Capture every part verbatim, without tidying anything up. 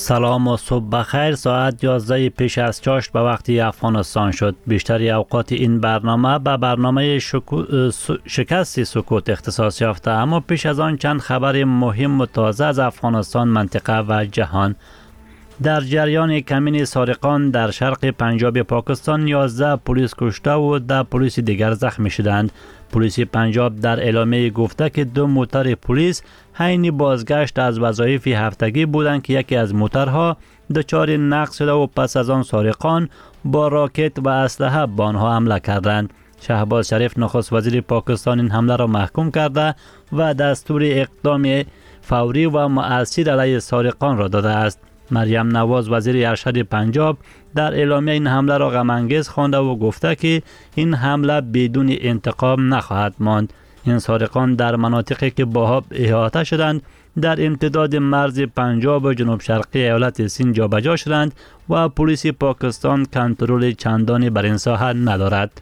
سلام و صبح بخیر. ساعت یازده پیش از چاشت به وقتی افغانستان شد. بیشتری اوقات این برنامه به برنامه شکو... شکست سکوت اختصاص یافته، اما پیش از آن چند خبر مهم و تازه از افغانستان، منطقه و جهان. در جریان کمین سارقان در شرق پنجاب پاکستان یازده پلیس کشته و ده پلیس دیگر زخمی شدند. پلیس پنجاب در اعلامیه گفته که دو موتر پلیس حین بازگشت از وظایف هفتگی بودند که یکی از موترها دچار نقص شده و پس از آن سارقان با راکت و اسلحه به آنها حمله کردند. شهباز شریف نخست وزیر پاکستان این حمله را محکوم کرده و دستور اقدام فوری و مؤثر علیه سارقان را داده است. مریم نواز وزیر ارشد پنجاب در اعلامیه این حمله را غم انگیز خوانده و گفته که این حمله بدون انتقام نخواهد ماند. این سارقان در مناطقی که با احاطه شدند در امتداد مرز پنجاب و جنوب شرقی ایالت سند جابجا شدند و پلیس پاکستان کنترل چندانی بر این ساحه ندارد.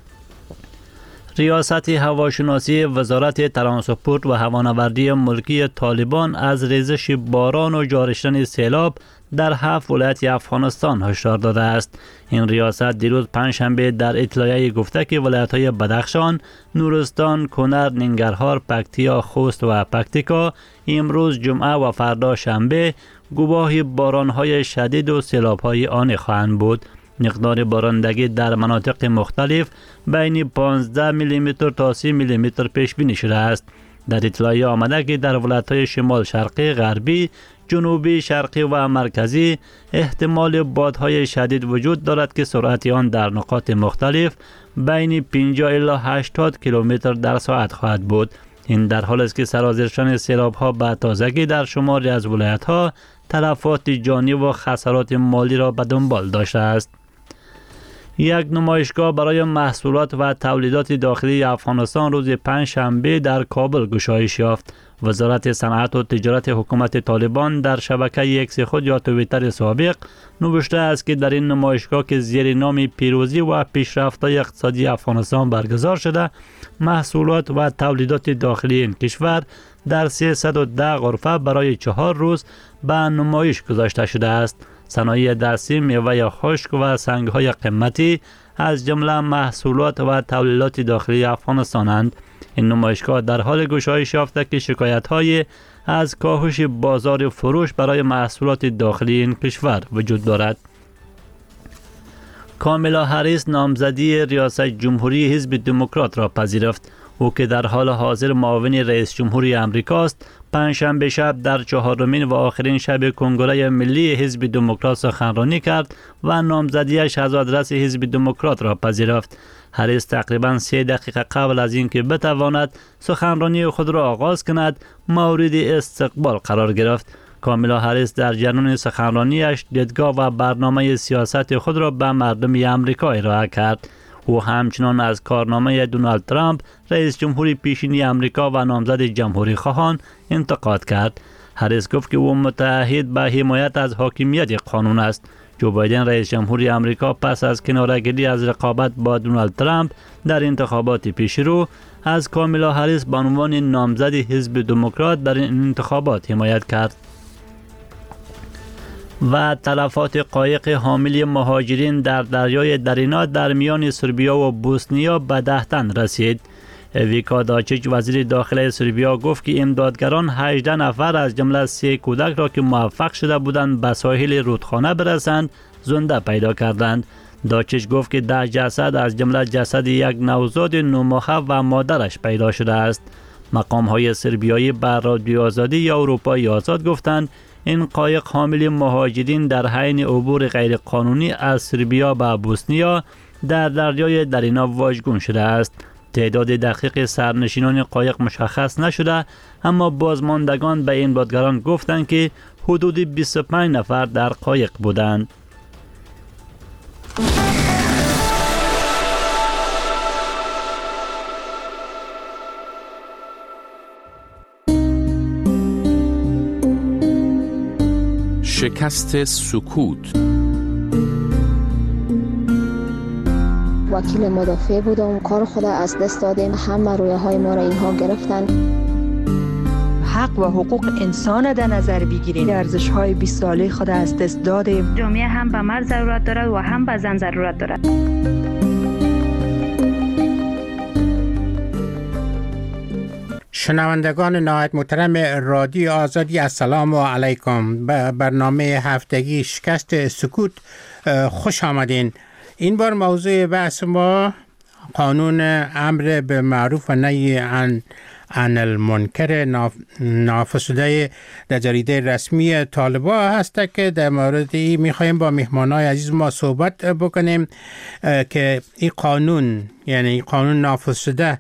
ریاست هواشناسی وزارت ترانسپورت و هوانوردی ملکی طالبان از ریزش باران و جاری شدن سیلاب در هفت ولایت افغانستان هشدار داده است. این ریاست دیروز پنجشنبه در اطلاعیه گفته که ولایت‌های بدخشان، نورستان، کنر، ننگرهار، پکتیا، خوست و پکتیکا امروز جمعه و فردا شنبه گواه باران‌های شدید و سیلاب‌های آن خواهند بود. مقدار بارندگی در مناطق مختلف بین پانزده میلی متر تا سی میلی متر پیش بینی شده است. در اطلاعیه آمده که در ولایت‌های شمال شرقی، غربی، جنوبی، شرقی و مرکزی احتمال بادهای شدید وجود دارد که سرعت آن در نقاط مختلف بین پنجاه الی هشتاد کیلومتر در ساعت خواهد بود. این در حالی است که سرازیر شدن سیلاب‌ها به تازگی در شماری از ولایت‌ها تلفات جانی و خسارات مالی را به دنبال داشته است. یک نمایشگاه برای محصولات و تولیدات داخلی افغانستان روز پنجشنبه در کابل گشایش یافت. وزارت صنعت و تجارت حکومت طالبان در شبکه اکس خود یا توییتر سابق نوشته است که در این نمایشگاه که زیر نام پیروزی و پیشرفت‌های اقتصادی افغانستان برگزار شده، محصولات و تولیدات داخلی این کشور در سیصد و ده غرفه برای چهار روز به نمایش گذاشته شده است. صنایع دستی، میوه خشک و سنگ‌های قیمتی از جمله محصولات و تولیدات داخلی افغانستانند. این نمایشگاه در حال گشایش یافته که شکایت‌های از کاهش بازار فروش برای محصولات داخلی این کشور وجود دارد. کاملا هریس نامزدی ریاست جمهوری حزب دموکرات را پذیرفت. او که در حال حاضر معاون رئیس جمهوری امریکا است، پنجشنبه شب در چهارمین و آخرین شب کنگره ملی حزب دموکرات سخنرانی کرد و نامزدیش از آدرس حزب دموکرات را پذیرفت. هریس تقریباً سه دقیقه قبل از اینکه بتواند سخنرانی خود را آغاز کند مورد استقبال قرار گرفت. کاملا هریس در جریان سخنرانیش دیدگاه و برنامه سیاست خود را به مردم امریکا ارائه کرد. او همچنان از کارنامه دونالد ترامپ رئیس جمهوری پیشینی امریکا و نامزد جمهوری خواهان انتقاد کرد. هریس گفت که او متعهد به حمایت از حاکمیت قانون است. جو بایدن رئیس جمهوری امریکا پس از کناره‌گیری از رقابت با دونالد ترامپ در انتخابات پیشرو از کاملا هریس به عنوان نامزد حزب دموکرات در این انتخابات حمایت کرد. و تلفات قایق حامل مهاجرین در دریای درینا در میان سربیا و بوسنیا به ده تن رسید. ویکا داچیچ وزیر داخلی سربیا گفت که امدادگران هجده نفر از جمله سه کودک را که موفق شده بودند به ساحل رودخانه برسند زنده پیدا کردند. داچیچ گفت که ده جسد از جمله جسد یک نوزاد نه ماهه و مادرش پیدا شده است. مقام های سربیایی بر رادیو آزادی یا اروپای آزاد گفتند این قایق حامل مهاجرین در حین عبور غیرقانونی از سربیا به بوسنیا در دریای درینا واژگون شده است. تعداد دقیق سرنشینان قایق مشخص نشده، اما بازماندگان به این بادگران گفتند که حدود بیست و پنج نفر در قایق بودند. شکست سکوت. وکیل مدافع بودم، کار خود از دست دادیم، همه رویه های ما را اینها گرفتن. حق و حقوق انسان در نظر بگیریم. ارزش‌های بیست ساله خود از دست دادیم. جامعه هم به مرد ضرورت دارد و هم به زن ضرورت دارد. شنوندگان نهایت محترم رادیو آزادی، السلام علیکم. به برنامه هفتگی شکست سکوت خوش آمدین. این بار موضوع بحث ما قانون امر به معروف و نهی عن عن المنکر نافذشده در جریده رسمی طالبان هست که در مورد این میخوایم با مهمانای عزیز ما صحبت بکنیم که این قانون، یعنی این قانون نافذ شده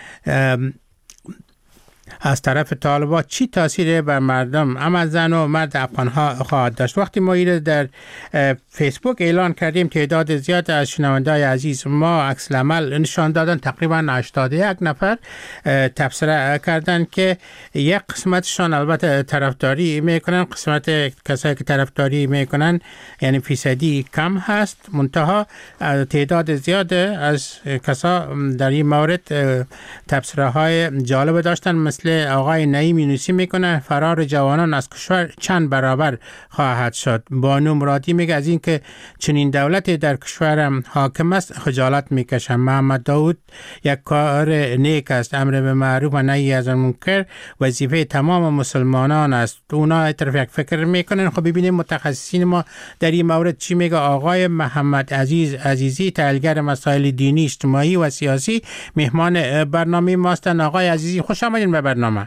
از طرف طالبان چی تاثیر بر مردم، اما زن و مرد افغان‌ها خواهد داشت. وقتی ما این در فیسبوک اعلان کردیم، تعداد زیاد از شنونده‌های عزیز ما عکس العمل نشان دادن. تقریبا هشتاد و یک نفر تبصره کردن که یک قسمتشان البته طرفداری میکنن، قسمت کسایی که طرفداری میکنن یعنی فیصدی کم هست، منتها تعداد زیاد از کسا در این مورد تبصره های جالب داشتن. مثل آقای نعیم یونسی میکنه فرار جوانان از کشور چند برابر خواهد شد. بانو مرادی میگه از این که چنین دولتی در کشورم حاکم است خجالت میکشم. محمد داود یک کار نیک است، امر به معروف و نهی از منکر وظیفه تمام مسلمانان است. اونا طرف یک فکر میکنن. خب ببینیم متخصصین ما در این مورد چی میگه. آقای محمد عزیز عزیزی، تحلیلگر مسائل دینی، اجتماعی و سیاسی، مهمان برنامه ماستن. آقای عزیزی خوش آمدین به برنامه.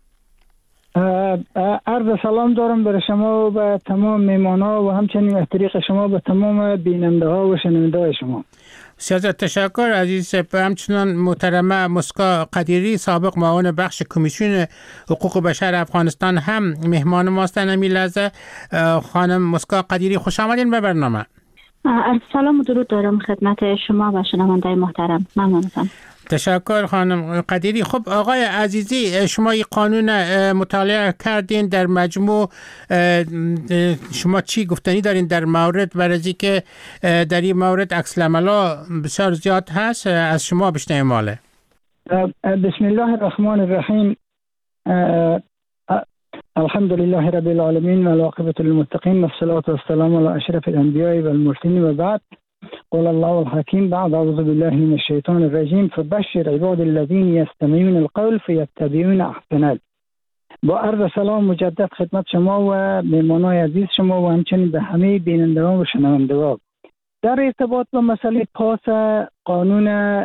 عرض سلام دارم برای شما و به تمام میمانا و همچنین از طریق شما به تمام بیننده ها و شنونده های شما. سیاست تشکر عزیز. همچنان محترمه مسکا قدیری، سابق معاون بخش کمیسیون حقوق بشر افغانستان، هم مهمان ماستن. امی لحظه خانم مسکا قدیری خوش آمدین به برنامه. عرض سلام و درود دارم خدمت شما و شنونده محترم. ممنونم. تشکر خانم قدیری. خب آقای عزیزی، شما این قانون مطالعه کردین، در مجموع شما چی گفتنی دارین در مورد؟ برای که در این مورد عکس العمل‌ها بسیار زیاد هست، از شما بشنویم. ماله بسم الله الرحمن الرحیم. الحمد لله رب العالمین و العاقبة للمتقین و الصلاة والسلام علی اشرف الانبیاء و المرسلین و بعد. قال الله الحكيم بعد أعوذ بالله من الشيطان الرجيم فبشر عباد الذين يستمعون القول فيتبعون أحسنه. با عرض سلام مجدد خدمت شما و مهمانان عزیز شما و همچنین به همه بینندگان و شنوندگان. در ارتباط با مسئله پاس قانون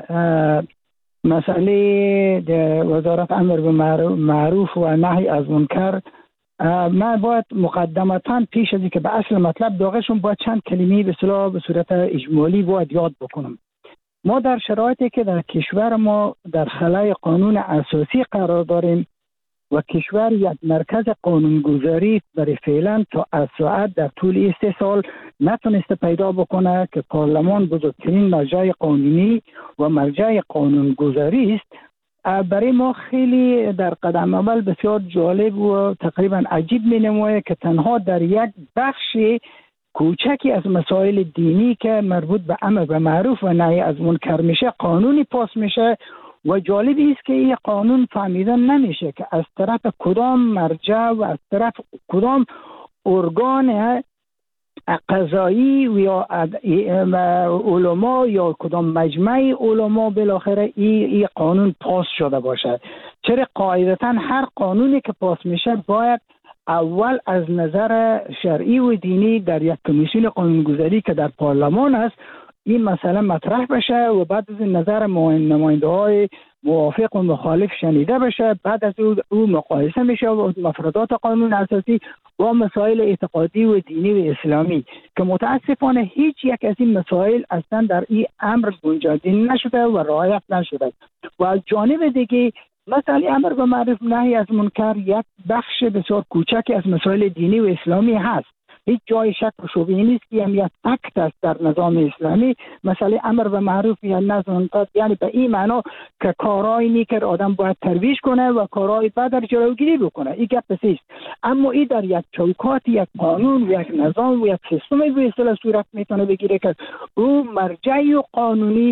مسئله وزارت امر به معروف و نهی از منکر، من باید مقدمتاً پیش از اینکه به اصل مطلب داغشون باید چند کلمه به اصطلاح به صورت اجمالی باید یاد بکنم. ما در شرایطی که در کشور ما در خلای قانون اساسی قرار داریم و کشور یک مرکز قانونگذاری برای فعلا تا از ساعت در طول سه سال نتونسته پیدا بکنه که پارلمان بزرگترین مرجع قانونی و مرجع قانونگذاری است، برای ما خیلی در قدم اول بسیار جالب و تقریبا عجیب می نماید که تنها در یک بخش کوچکی از مسائل دینی که مربوط به امر به معروف و نهی از منکر میشه قانونی پاس میشه و جالبی است که این قانون فهمیدن نمیشه که از طرف کدام مرجع و از طرف کدام ارگان قضایی و یا علما یا کدام مجمع علما بالاخره این ای قانون پاس شده باشه. چرا قاعدتا هر قانونی که پاس میشه باید اول از نظر شرعی و دینی در یک کمیسیون قانونگذاری که در پارلمان است این مسئله مطرح بشه و بعد از نظر نماینده های موافق و مخالف شنیده بشه، بعد از او, او مقایسه میشه و مفردات قانون اساسی و مسائل اعتقادی و دینی و اسلامی که متاسفانه هیچ یک از این مسائل اصلا در این امر گنجانده نشده و رعایت نشده. و از جانب دیگه مسئله امر به معروف نهی از منکر یک بخش بسیار کوچکی از مسائل دینی و اسلامی هست. هیچ جای شک و شبهه نیست که هم یک اکت است در نظام اسلامی. مسئله امر به معروف یا نهی از منکر یعنی به این معنا که کارهای نیک آدم باید ترویج کنه و کارهای بد در جلوگیری بکنه. این گپ است. اما این در یک چوکات یک قانون و یک نظام و یک سیستم به اصطلاح صورت میتونه بگیره که او مرجع قانونی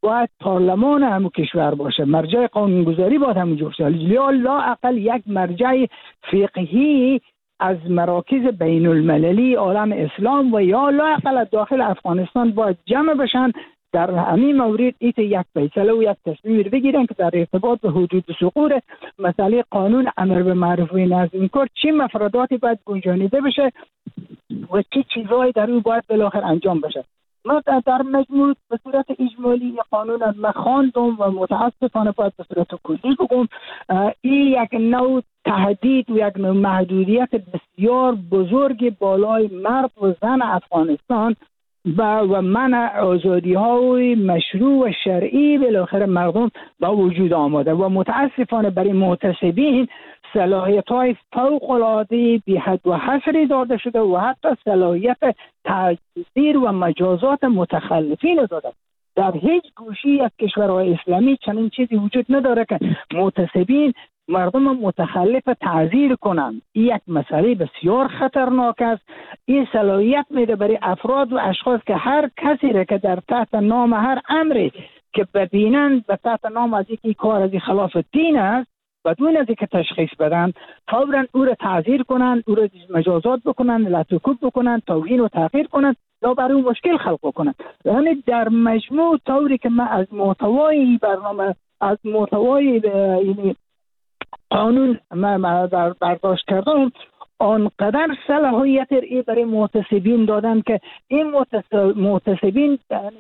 باید پارلمان همون کشور باشه، مرجع قانونگذاری باید همونجا باشه. یا لا اقل یک مرجع فقهی از مراکز بین المللی عالم اسلام و یا لا اقل داخل افغانستان باید جمع بشن در همین مورد ایت یک فیصله و یک تصمیم بگیرن که در ارتباط به حدود سقوط مسئله قانون امر به معروف و نهی از منکر چه مفرداتی باید گنجانیده بشه و چه چیزهایی در او باید بالاخره انجام بشه. ما در مجموع به صورت اجمالی قانون از مخاندم و متاسفانه باید به صورت کلی بگم این یک نوع تهدید و یک نوع محدودیت بسیار بزرگ بالای مرد و زن افغانستان و و منع آزادی های مشروع و شرعی بالاخره مردم با وجود آمده و متاسفانه برای معتصبین صلاحیت های فوق العاده بی حد و حصری داده شده و حتی صلاحیت تعزیر و مجازات متخلفین داده. در هیچ گوشی از کشورهای اسلامی چنین چیزی وجود نداره که معتصبین مردم متخلف تعزیر کنند. این یک مسئله بسیار خطرناک است. این صلاحیت میده برای افراد و اشخاص که هر کسی را که در تحت نام هر امری که ببینند به تحت نام از اینکه کار از خلاف دین است بدون از اینکه تشخیص بدن فوراً او را تعزیر کنند، او را مجازات بکنند، لطوکوب بکنند، توهین و تحقیر کنند یا برای او مشکل خلق کنند. یعنی در مجموع طوری که من از محتوای برنامه از محتوای یعنی قانون ما برداشت کردم آنقدر صلاحیت ای برای معتصبین دادن که این معتصبین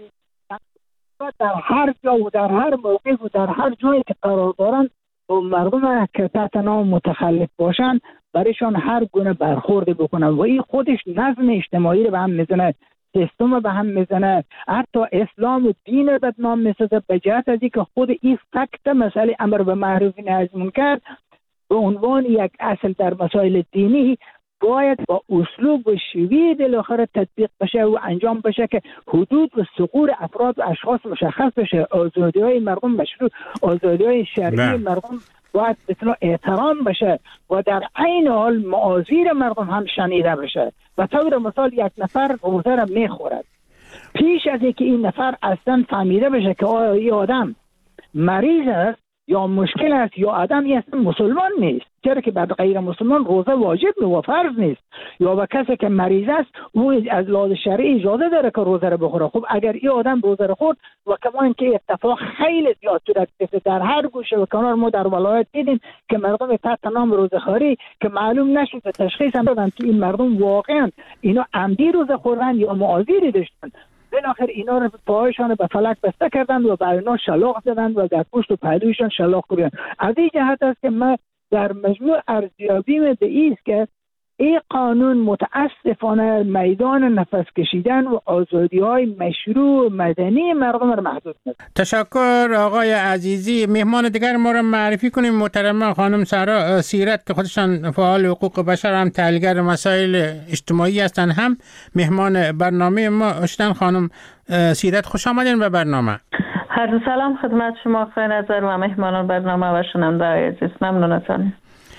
در هر جا و در هر موقع و در هر جایی که قرار دارن و مردم که تحت نام متخلف باشن برایشان هر گونه برخورد بکنن و این خودش نظم اجتماعی رو به هم میزنه، سیستم به هم میزنه، حتی اسلام و دین رو بدنام میسازه به جهت از اینکه خود این فکت مسئله امر به معروف و نهی از منکر به عنوان یک اصل در مسائل دینی باید با اسلوب و شیوه بالاخره تطبیق بشه و انجام بشه که حدود و ثغور افراد و اشخاص مشخص بشه. آزادی های مردم مشروع، آزادی های شرعی مردم باید بسیار احترام بشه و در عین حال معاذیر مردم هم شنیده بشه. و طور مثال یک نفر روزه را میخورد، پیش از اینکه این نفر اصلا فهمیده بشه که آیا این آدم مریض است یا مشکل است یا آدم این اصلا مسلمان نیست، چرا که بعد غیر مسلمان روزه واجب و فرض نیست، یا با کسی که مریض است او از لحاظ شرعی اجازه داره که روزه را بخوره. خب اگر این آدم روزه را خورد و کما اینکه اتفاق خیلی زیاد صورت گرفته در هر گوشه و کنار ما در ولایت دیدیم که مردم تحت نام روزه‌خواری که معلوم نشد تشخیص هم دادن که این مردم واقعا اینا عمدی روزه خوردن یا معاذیری داشتن. بالاخره اینا رو پاهایشان به فلک بسته کردند و بر اینا شلاق زدند و در پشت و پهلویشان شلاق کوبیدند. از این جهت است که من در مجموع ارزیابیم به این است که این قانون متاسفانه میدان نفس کشیدن و آزادی‌های مشروع مدنی مردم را محدود کرد. تشکر آقای عزیزی. مهمان دیگر ما را معرفی کنیم. محترمه خانم سارا سیرت که خودشان فعال حقوق بشر هم تحلیلگر مسائل اجتماعی هستند هم مهمان برنامه ما هستند. خانم سیرت خوش آمدین به برنامه. هر دو سلام خدمت شما خیر نظر و مهمانان برنامه و شنونده‌های عزیز. ممنونتان.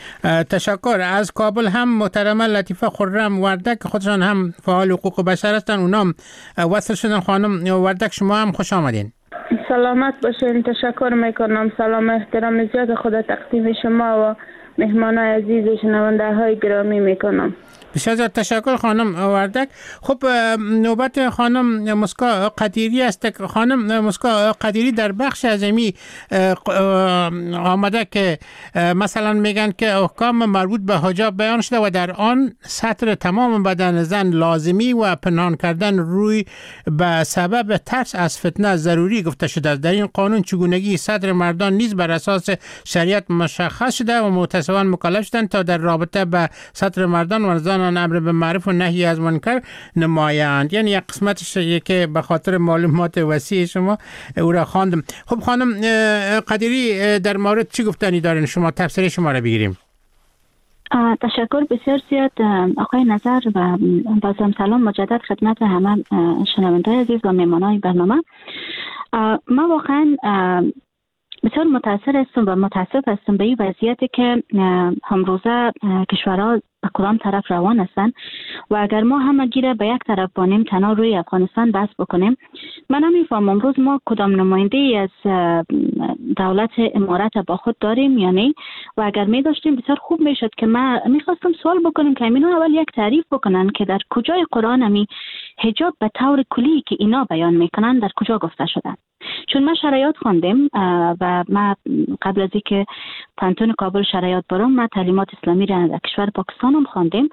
تشکر. از کابل هم محترمه لطیفه خرم وردک خودشان هم فعال حقوق بشر هستن، اونام وصل شدن. خانم وردک شما هم خوش آمدین. سلامت باشین. تشکر میکنم. سلام احترام زیاد خود تقدیم شما و مهمانان عزیز و شنونده های گرامی میکنم. بسیار زیاد تشکر خانم وردک. خب نوبت خانم مسکا قدیری است. خانم مسکا قدیری در بخش ازمی آمده که مثلا میگن که احکام مربوط به حجاب بیان شده و در آن سطر تمام بدن زن لازمی و پنهان کردن روی به سبب ترس از فتنه ضروری گفته شده است. در این قانون چگونگی سطر مردان نیز بر اساس شریعت مشخص شده و متاسفانه مکلف شدند تا در رابطه به سطر مردان و زنان امر به معروف و نهی از منکر نمایند. یعنی یک قسمتش که به خاطر معلومات وسیع شما او را خواندم. خب خانم قدیری در مورد چی گفتنی دارین؟ شما تفسیر شما را بگیریم. تشکر بسیار زیاد آقای نظر و بازم سلام مجدد خدمت همه شنونده‌های عزیز و مهمانان برنامه. ما واقعا بسیار متاثر هستم و متاسف هستم به این وضعیتی که امروزه کشورها به کدام طرف روان هستن و اگر ما همگی را به یک طرف بانیم تنها روی افغانستان بس بکنیم. من نمیفهم امروز ما کدام نماینده ای از دولت امارات با خود داریم یا نه، و اگر می داشتیم بسیار خوب میشد که من میخواستم سوال بکنم که اینا اول یک تعریف بکنن که در کجای قرآن همی حجاب به طور کلی که اینا بیان میکنن در کجا گفته شدن. چون ما شرایط خواندیم و ما قبل از اینکه پانتون کابل شرایط برام ما تعلیمات اسلامی را در کشور پاکستان هم خواندیم.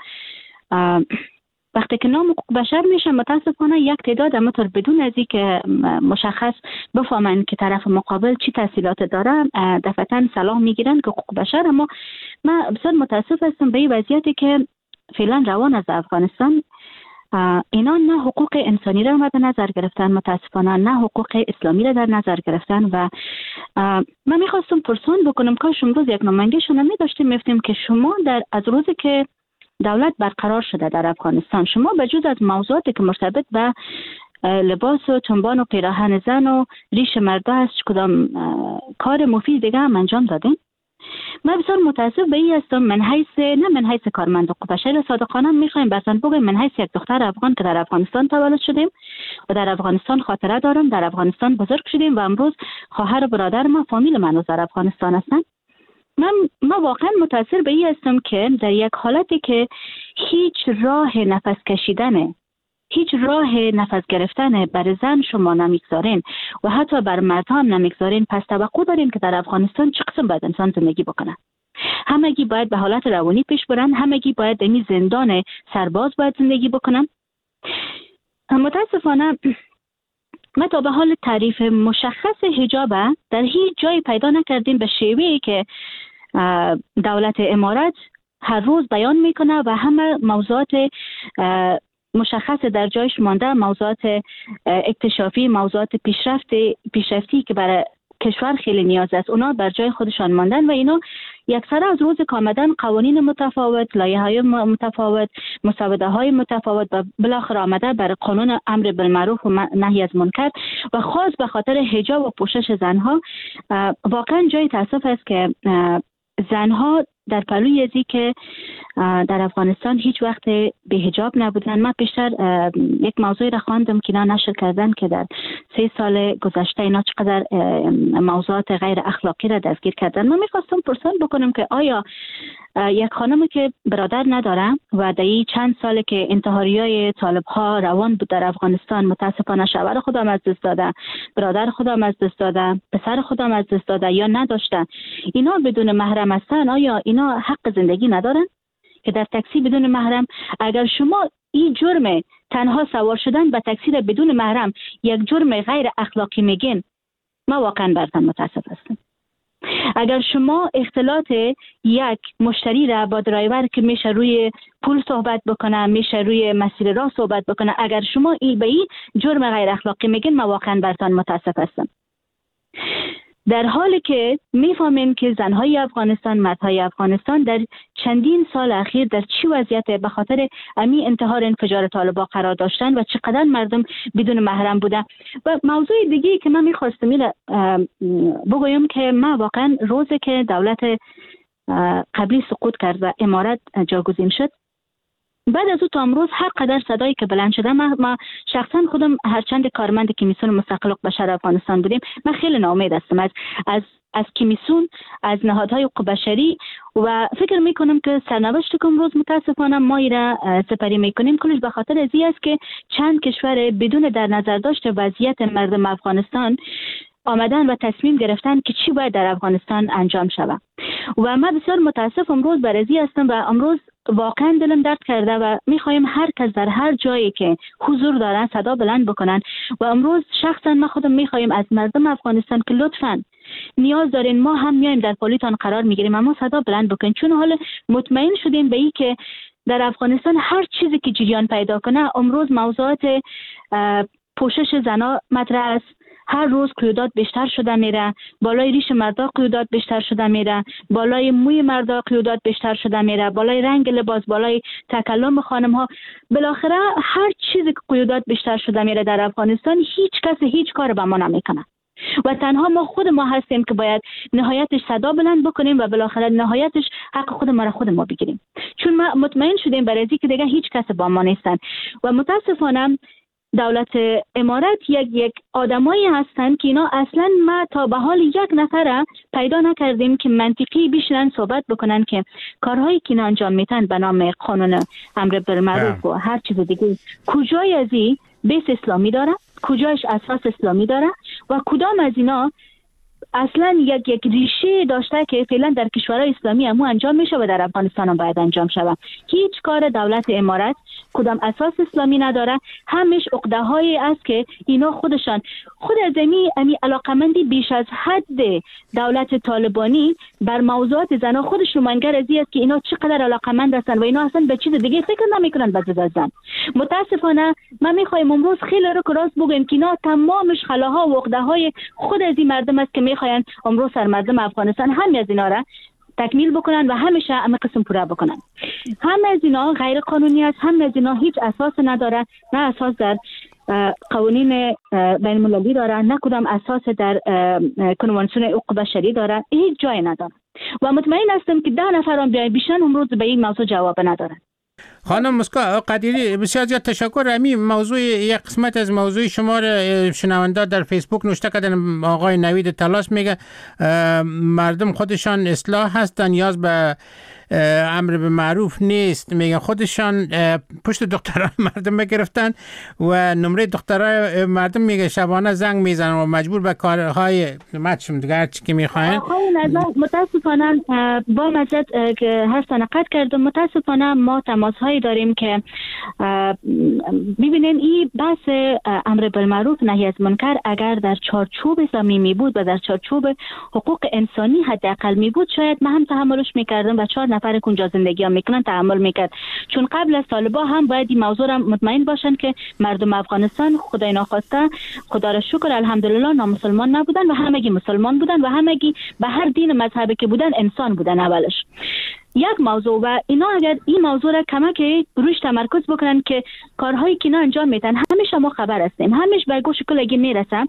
وقتی که نام حقوق بشر میشه متاسفانه یک تعداد همونطور بدون از اینکه مشخص بفهمن که طرف مقابل چی تحصیلات داره دفعتاً سلام میگیرن که حقوق بشر. اما من بسیار متاسف هستم به این وضعیتی که فعلا روان از افغانستان. اینا نه حقوق انسانی را مد نظر گرفتن متاسفانه، نه حقوق اسلامی را در نظر گرفتن. و من میخواستم پرسان بکنم کاش امروز یک نماینده شما می داشتیم میفتیم که شما در از روزی که دولت برقرار شده در افغانستان، شما به جز از موضوعاتی که مرتبط به لباس و تنبان و پیراهن زن و ریش مردا است کدام کار مفید دیگه هم انجام دادین؟ من بسیار متاسف به این هستم. من حیث نه من حیث کارمند حقوق بشر صادقانه میخوایم بسن بگویم من حیث یک دختر افغان که در افغانستان تولد شدیم و در افغانستان خاطره دارم، در افغانستان بزرگ شدیم و امروز خواهر برادر ما فامیل من در افغانستان هستن. من ما واقعا متاثر به این هستم که در یک حالتی که هیچ راه نفس کشیدن، هیچ راه نفس گرفتن بر زن شما نمیگذارین و حتی بر مرد هم نمیگذارین، پس توقع دارین که در افغانستان چه قسم باید انسان زندگی بکنه؟ همگی باید به حالت روانی پیش برن، همگی باید در این زندان سرباز باید زندگی بکنن. متاسفانه ما تا به حال تعریف مشخص حجاب در هیچ جای پیدا نکردیم به شیوهی که دولت امارات هر روز بیان میکنه و همه موضوعات مشخص در جایش مانده، موضوعات اکتشافی، موضوعات پیشرفتی پیشرفتی که برای کشور خیلی نیاز است، اونا بر جای خودشان ماندن و اینا یکسره از روز که آمدن قوانین متفاوت، لایحه‌های متفاوت، مسوده های متفاوت و بالاخره آمده بر قانون امر بالمعروف و نهی از منکر و خاص به خاطر حجاب و پوشش زنها. واقعا جای تاسف است که زنها در پلوی ازی که در افغانستان هیچ وقت به حجاب نبودن. من پیشتر یک موضوعی را خواندم که اینا نشر کردن که در سه سال گذشته اینا چقدر موضوعات غیر اخلاقی را دستگیر کردن. من میخواستم پرسان بکنم که آیا یک خانمی که برادر نداره و در این چند ساله که انتحاریای طالب ها روان بود در افغانستان، متاسفانه شوهر خودم از دست داده، برادر خودم از دست داده، پسر خودم از دست داده یا نداشته، اینا بدون محرم هستن، آیا اینا حق زندگی ندارن؟ که در تاکسی بدون محرم، اگر شما این جرم تنها سوار شدن به تاکسی را بدون محرم یک جرم غیر اخلاقی میگین، ما واقعا برتن متاسف هستم. اگر شما اختلاط یک مشتری را با درایور که میشه روی پول صحبت بکنه، میشه روی مسیر راه صحبت بکنه، اگر شما این به این جرم غیر اخلاقی میگین، ما واقعا برتان متاسف هستم. در حالی که میفهمیم که زنهای افغانستان، مردهای افغانستان در چندین سال اخیر در چی وضعیت به خاطر امی انتحار انفجار طالبان قرار داشتن و چقدر مردم بدون محرم بودن. و موضوع دیگه که من میخواستم بگویم که ما واقعا روزی که دولت قبلی سقوط کرد و امارت جاگزین شد، بعد از او تا امروز هر قدر صدایی که بلند شده، ما, ما شخصا خودم هرچند کارمند کمیسیون مستقل حقوق بشر افغانستان بودیم، من خیلی ناامید هستم از از از کمیسیون، از نهادهای حقوق بشری و فکر میکنم که سرنوشت که امروز متاسفانه ما را سپری میکنیم کلش به خاطر ازی است که چند کشور بدون در نظر داشت وضعیت مردم افغانستان آمدن و تصمیم گرفتن که چی باید در افغانستان انجام شود. و من بسیار متاسف امروز برازی هستم و امروز واقعا دلم درد کرده و میخوایم هر کس در هر جایی که حضور دارن صدا بلند بکنن. و امروز شخصا ما خودم میخوایم از مردم افغانستان که لطفاً نیاز دارین، ما هم میایم در پالیتان قرار میگیریم، اما صدا بلند بکنین، چون حالا مطمئن شدیم به این که در افغانستان هر چیزی که جریان پیدا کنه، امروز موضوعات پوشش زنا مطرح است. هر روز قیودات بیشتر شده میره، بالای ریش مردا قیودات بیشتر شده میره، بالای موی مردا قیودات بیشتر شده میره، بالای رنگ لباس، بالای تکلم خانم ها، بالاخره هر چیزی که قیودات بیشتر شده میره در افغانستان، هیچ کس هیچ کار به ما نمیکنه. و تنها ما خود ما هستیم که باید نهایتش صدا بلند بکنیم و بالاخره نهایتش حق خود ما را خود ما بگیریم، چون ما مطمئن شدیم برای اینکه دیگه هیچ کس با ما نیستن و متاسفانه دولت امارات یک یک آدمایی هستند که اینا اصلا ما تا به حال یک نفر پیدا نکردیم که منطقی بشنن صحبت بکنن که کارهایی که اینا انجام میتن به نام قانون امر بالمعروف و هر چیز دیگه کجای از این بیس اسلامی داره، کجایش اساس اسلامی داره و کدام از اینا اصلا یک یک ریشه داشته که فعلا در کشورهای اسلامی هم انجام میشه و در افغانستان هم باید انجام شود. هیچ کار دولت امارات کدام اساس اسلامی نداره، همش عقده هایی است که اینا خودشان خود از امی امی علاقمندی بیش از حد دولت طالبانی بر موضوعات زنا خودش نماینگر از است که اینا چقدر علاقمند هستن و اینا اصلا به چیز دیگه فکر نمیکنن بعد از زن. متاسفانه ما میخوایم امروز خیلی رو راست بگیم که اینا تمامش خلاها و عقده های خود از این مردم است که میخواین امروز سر مردم افغانستان هم از اینا را تکمیل بکنن و همیشه همه قسم پورا بکنن. هم از اینا غیر قانونی است، هم از اینا هیچ اساس نداره، نه اساس در قوانین بین المللی داره، نه کدام اساس در کنوانسیون حقوق بشری داره، هیچ جای نداره و مطمئن هستم که ده نفر هم بیای بیشتر امروز به این موضوع جواب ندارن. خانم مسکا قدیری بسیار زیاد تشکر. امی موضوع یک قسمت از موضوع شما را شنونده در فیسبوک نوشته کردن. آقای نوید تلاش میگه مردم خودشان اصلاح هستن، نیاز به امر به معروف نیست. میگه خودشان پشت دختران مردم بگرفتن و نمره دخترای مردم میگه شبانه زنگ میزنن و مجبور به کارهای مچم دیگه هرچی که میخواین. آقای نظر متاسفانه با مزد که هست نقد کردم، متاسفانه ما تماس هایی داریم که ببینین این بحث امر بالمعروف نهی از منکر اگر در چارچوب اسلامی می بود و در چارچوب حقوق انسانی حداقل می بود شاید من هم تحملش میکردم و چهار نفر کنجا زندگی هم میکنن تحمل میکرد، چون قبل از طالبان هم باید این موضوع را مطمئن باشن که مردم افغانستان خدای ناخواسته خدا را شکر الحمدلله نامسلمان نبودن و همگی مسلمان بودن و همگی به هر دین مذهبی که بودن انسان بودن اولش. یک موضوع و اینا اگر این موضوع را کمک روش تمرکز بکنن که کارهایی که اینا انجام میدن همیشه ما خبر هستیم، همیشه به گوش کلگی میرسه.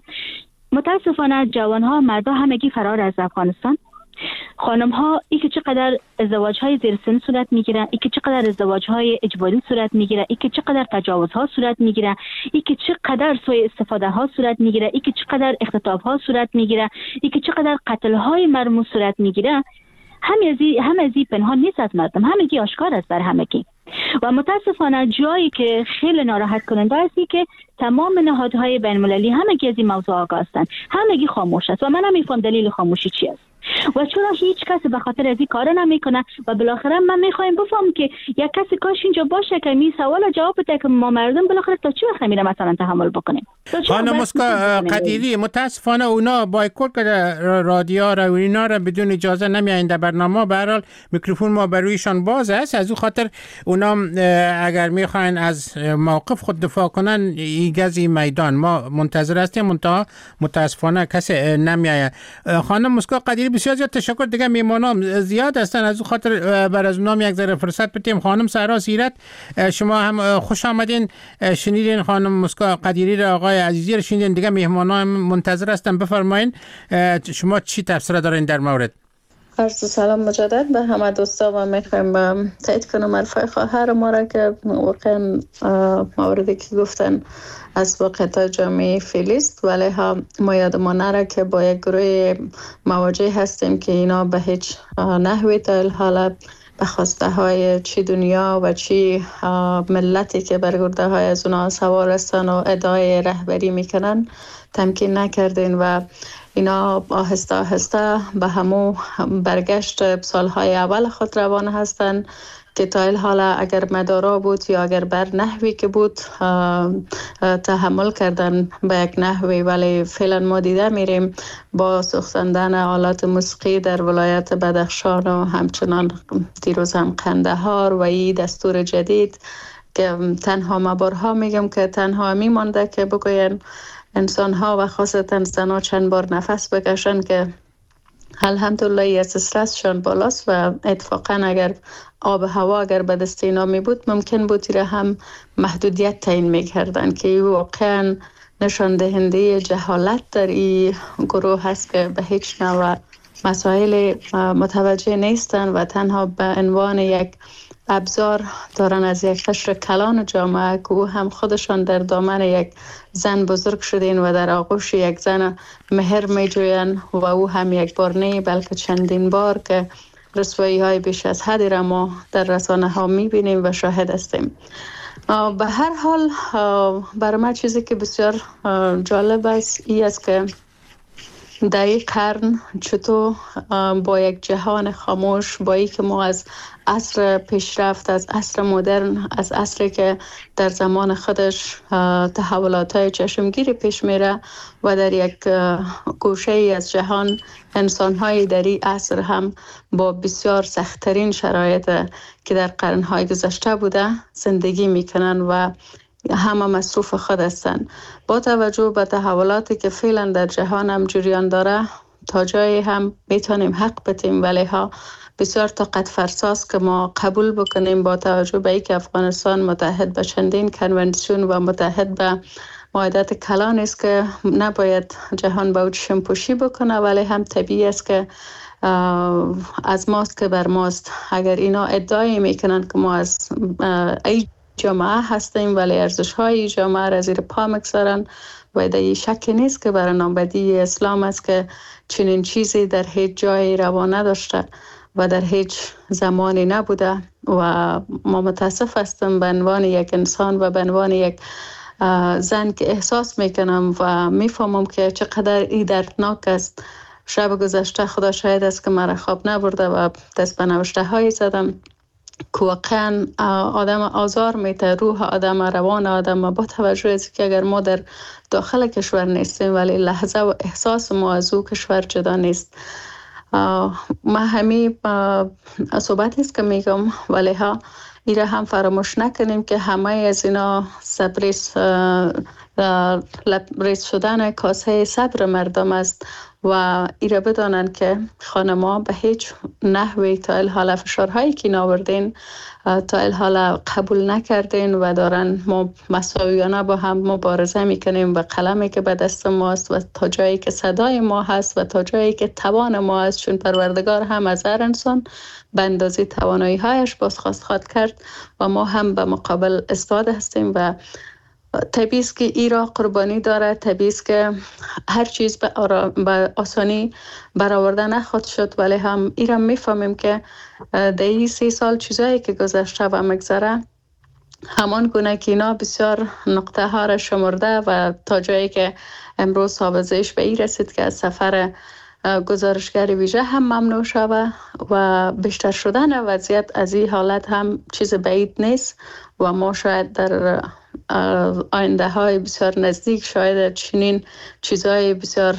متاسفانه جوانها مردا همگی فرار از افغانستان، خانم ها ای که چقدر ازدواج های زیر سن صورت میگیره، ای که چقدر ازدواج های اجباری صورت میگیره، ای که چقدر تجاوز ها صورت میگیره، ای که چقدر سوء استفاده ها صورت میگیره، ای که چقدر اختطاف ها صورت میگیره، ای که چقدر قتل های مرموز صورت میگیره، همه همه ازی پنهان نیست از مردم، همگی آشکار است بر همگی. و متاسفانه جایی که خیلی ناراحت کننده است که تمام نهادهای بین المللی همگی از این موضوع آگاه هستند، همگی خاموش است و من نمیفهم دلیل خاموشی چی است و چرا هیچ کس به خاطر از این کار نمیکنه. و بالاخره من میخوایم بفهم که یک کسی کاش اینجا باشه که می سوال جواب بده که ما مردم بالاخره تا چه وقت میره مثلا تحمل بکنیم. خانم مسکا قدیری متاسفانه اونا بایکوت کرده رادیو را و اینا را بدون اجازه نمیایند در برنامه. به هر حال میکروفون ما برویشان باز است، از اون خاطر اونا اگر میخواین از موقف خود دفاع کنن ایگزی میدان ما منتظر هستیم، منتها متاسفانه کسی نمیایه. خانم مسکا قدیری بسیار زیاد تشکر. دیگه میمانام زیاد هستن، از اون خاطر بر از اونام یک ذره فرصت بدیم. خانم سهرا سیرت شما هم خوش آمدین، شنیدین خانم مسکا قدیری را، آقای عزیزی را شنیدین، دیگه میهمانان منتظر هستن. بفرمایین شما چی تفسیر دارین در مورد؟ عرض سلام مجدد به همه دوستا و میخوایم تایید کنم حرفای خواهر ما را که واقعا موردی که گفتن از واقعیت جامعه فیلیست، ولی هم ما یادمان نره که با یک گروه مواجه هستیم که اینا به هیچ نحوی تا الحال به خواسته های چی دنیا و چی ملتی که برگرده های از اونا سوار هستن و ادعای رهبری میکنن تمکین نکردین و اینا آهسته آهسته به همو برگشت سالهای اول خود روان هستن که تا الحال اگر مدارا بود یا اگر بر نحوی که بود تحمل کردن به یک نحوی، ولی فعلا ما دیده میریم با سوختندن آلات موسیقی در ولایت بدخشان و همچنان دیروز هم قندهار و این دستور جدید که تنها مبارها میگم که تنها میمانده که بگوین انسان ها و خاصتا زنها چند بار نفس بکشن که الحمدلله از استرسشان بالاست و اتفاقا اگر آب هوا اگر به دست اینا می بود ممکن بود را هم محدودیت تعیین می کردن که واقعا نشان دهنده جهالت در این گروه هست که به هیچ نوع مسائل متوجه نیستن و تنها به عنوان یک ابزار دارن از یک قشر کلان جامعه که او هم خودشان در دامن یک زن بزرگ شدین و در آغوش یک زن مهر می جوین و او هم یک بار نه بلکه چندین بار که رسوایی های بیش از حدی را ما در رسانه ها می بینیم و شاهد هستیم. به هر حال برای من چیزی که بسیار جالب است این است که در این قرن چطور با یک جهان خاموش، با این که ما از عصر پیشرفت، از عصر مدرن، از عصری که در زمان خودش تحولات‌های چشمگیری پیش میره و در یک گوشه ای از جهان انسان‌های در این عصر هم با بسیار سخت‌ترین شرایط که در قرن‌های گذشته بوده زندگی میکنن و همه مصروف خود هستند. با توجه به تحولاتی که فعلا در جهان هم جریان داره تا جایی هم میتونیم حق بتیم، ولی ها بسیار طاقت فرساست که ما قبول بکنیم با توجه به اینکه افغانستان متحد به چندین کنونسیون و متحد به معاهدات کلان است که نباید جهان با چشم پوشی بکنه، ولی هم طبیعی است که از ماست که بر ماست. اگر اینا ادعای میکنن که ما از ای جامعه هستیم ولی ارزش های جامعه را زیر پا میگذارن و در شک نیست که برنامه‌ریزی اسلام است که چنین چیزی در هیچ جای روا نداشته و در هیچ زمانی نبوده و ما متاسف هستم به عنوان یک انسان و به عنوان یک زن که احساس میکنم و میفهمم که چقدر این دردناک است. شب گذشته خدا شاهد است که مرا خواب نبرده و دست به نوشته هایی زدم که واقعا آدم آزار میته، روح آدم، روان آدم، با توجه از که اگر ما در داخل کشور نیستیم ولی لحظه و احساس ما از او کشور جدا نیست. ما همی صحبتی است که میگم ولی ها ایره هم فراموش نکنیم که همه از اینا صبریس لبریز شدن کاسه صبر مردم است و ایره بدانند که خانما به هیچ نحوی تا الحال فشارهایی که ناوردین تا الحال قبول نکردین و دارن ما مساویانه با هم مبارزه میکنیم و قلمی که به دست ماست و تا جایی که صدای ما هست و تا جایی که توان ما هست، چون پروردگار هم از هر انسان به اندازه توانایی هایش بازخواست خواهد کرد و ما هم به مقابل استاد هستیم و طبیعی است که ایرا قربانی داره، طبیعی است که هر چیز به, به آسانی برآورده نخواهد شد، ولی هم ایرا میفهمیم که در این سی سال چیزایی که گذشته و مگذره همان گونه که اینا بسیار نقطه ها را شمرده و تا جایی که امروز حافظش به این رسید که از سفر گزارشگر ویژه هم ممنوع شود و بیشتر شدن وضعیت از این حالت هم چیز بعید نیست و ما شاید در آینده های بسیار نزدیک شاید چنین چیزهای بسیار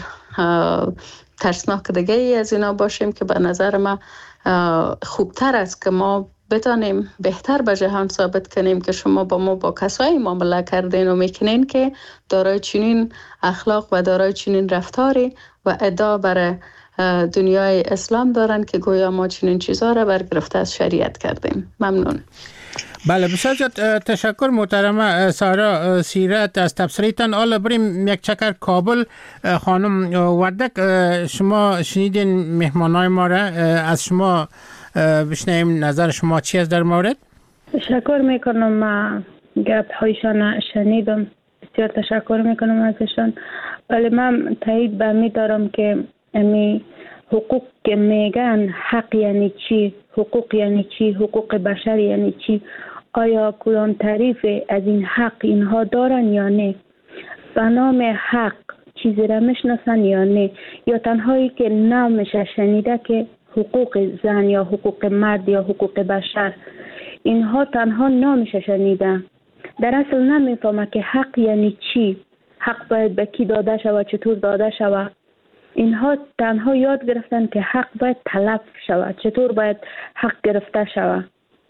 ترسناک دیگه ای از اینا باشیم که به نظر ما خوبتر است که ما بتانیم بهتر به جهان ثابت کنیم که شما با ما با کسایی معامله کردین و میکنین که دارای چنین اخلاق و دارای چنین رفتاری و ادعا برای دنیای اسلام دارن که گویا ما چنین چیزها را برگرفته از شریعت کردیم. ممنون. بله بسیار تشکر محترمه سارا سیرت از تبصره‌تان. حالا بریم یک چکر کابل. خانم وردک، شما شنیدین مهمانای ما را، از شما بشنویم نظر شما چی است در مورد؟ تشکر میکنم، من گپ هایشان شنیدم، بسیار تشکر میکنم ازشان، ولی من تایید به می دارم که امی حقوق که میگن حق یعنی چی، حقوق یعنی چی، حقوق بشر یعنی چی، آیا کدام تعریف از این حق اینها دارن یا نه، به نام حق چیزی را میشناسن یا نه، یا تنهایی که نامش شنیده که حقوق زن یا حقوق مرد یا حقوق بشر، اینها تنها نامش شنیده، در اصل نمیفهمه که حق یعنی چی، حق باید به کی داده شود، چطور داده شود. اینها تنها یاد گرفتن که حق باید طلب شود، چطور باید حق گرفته شود.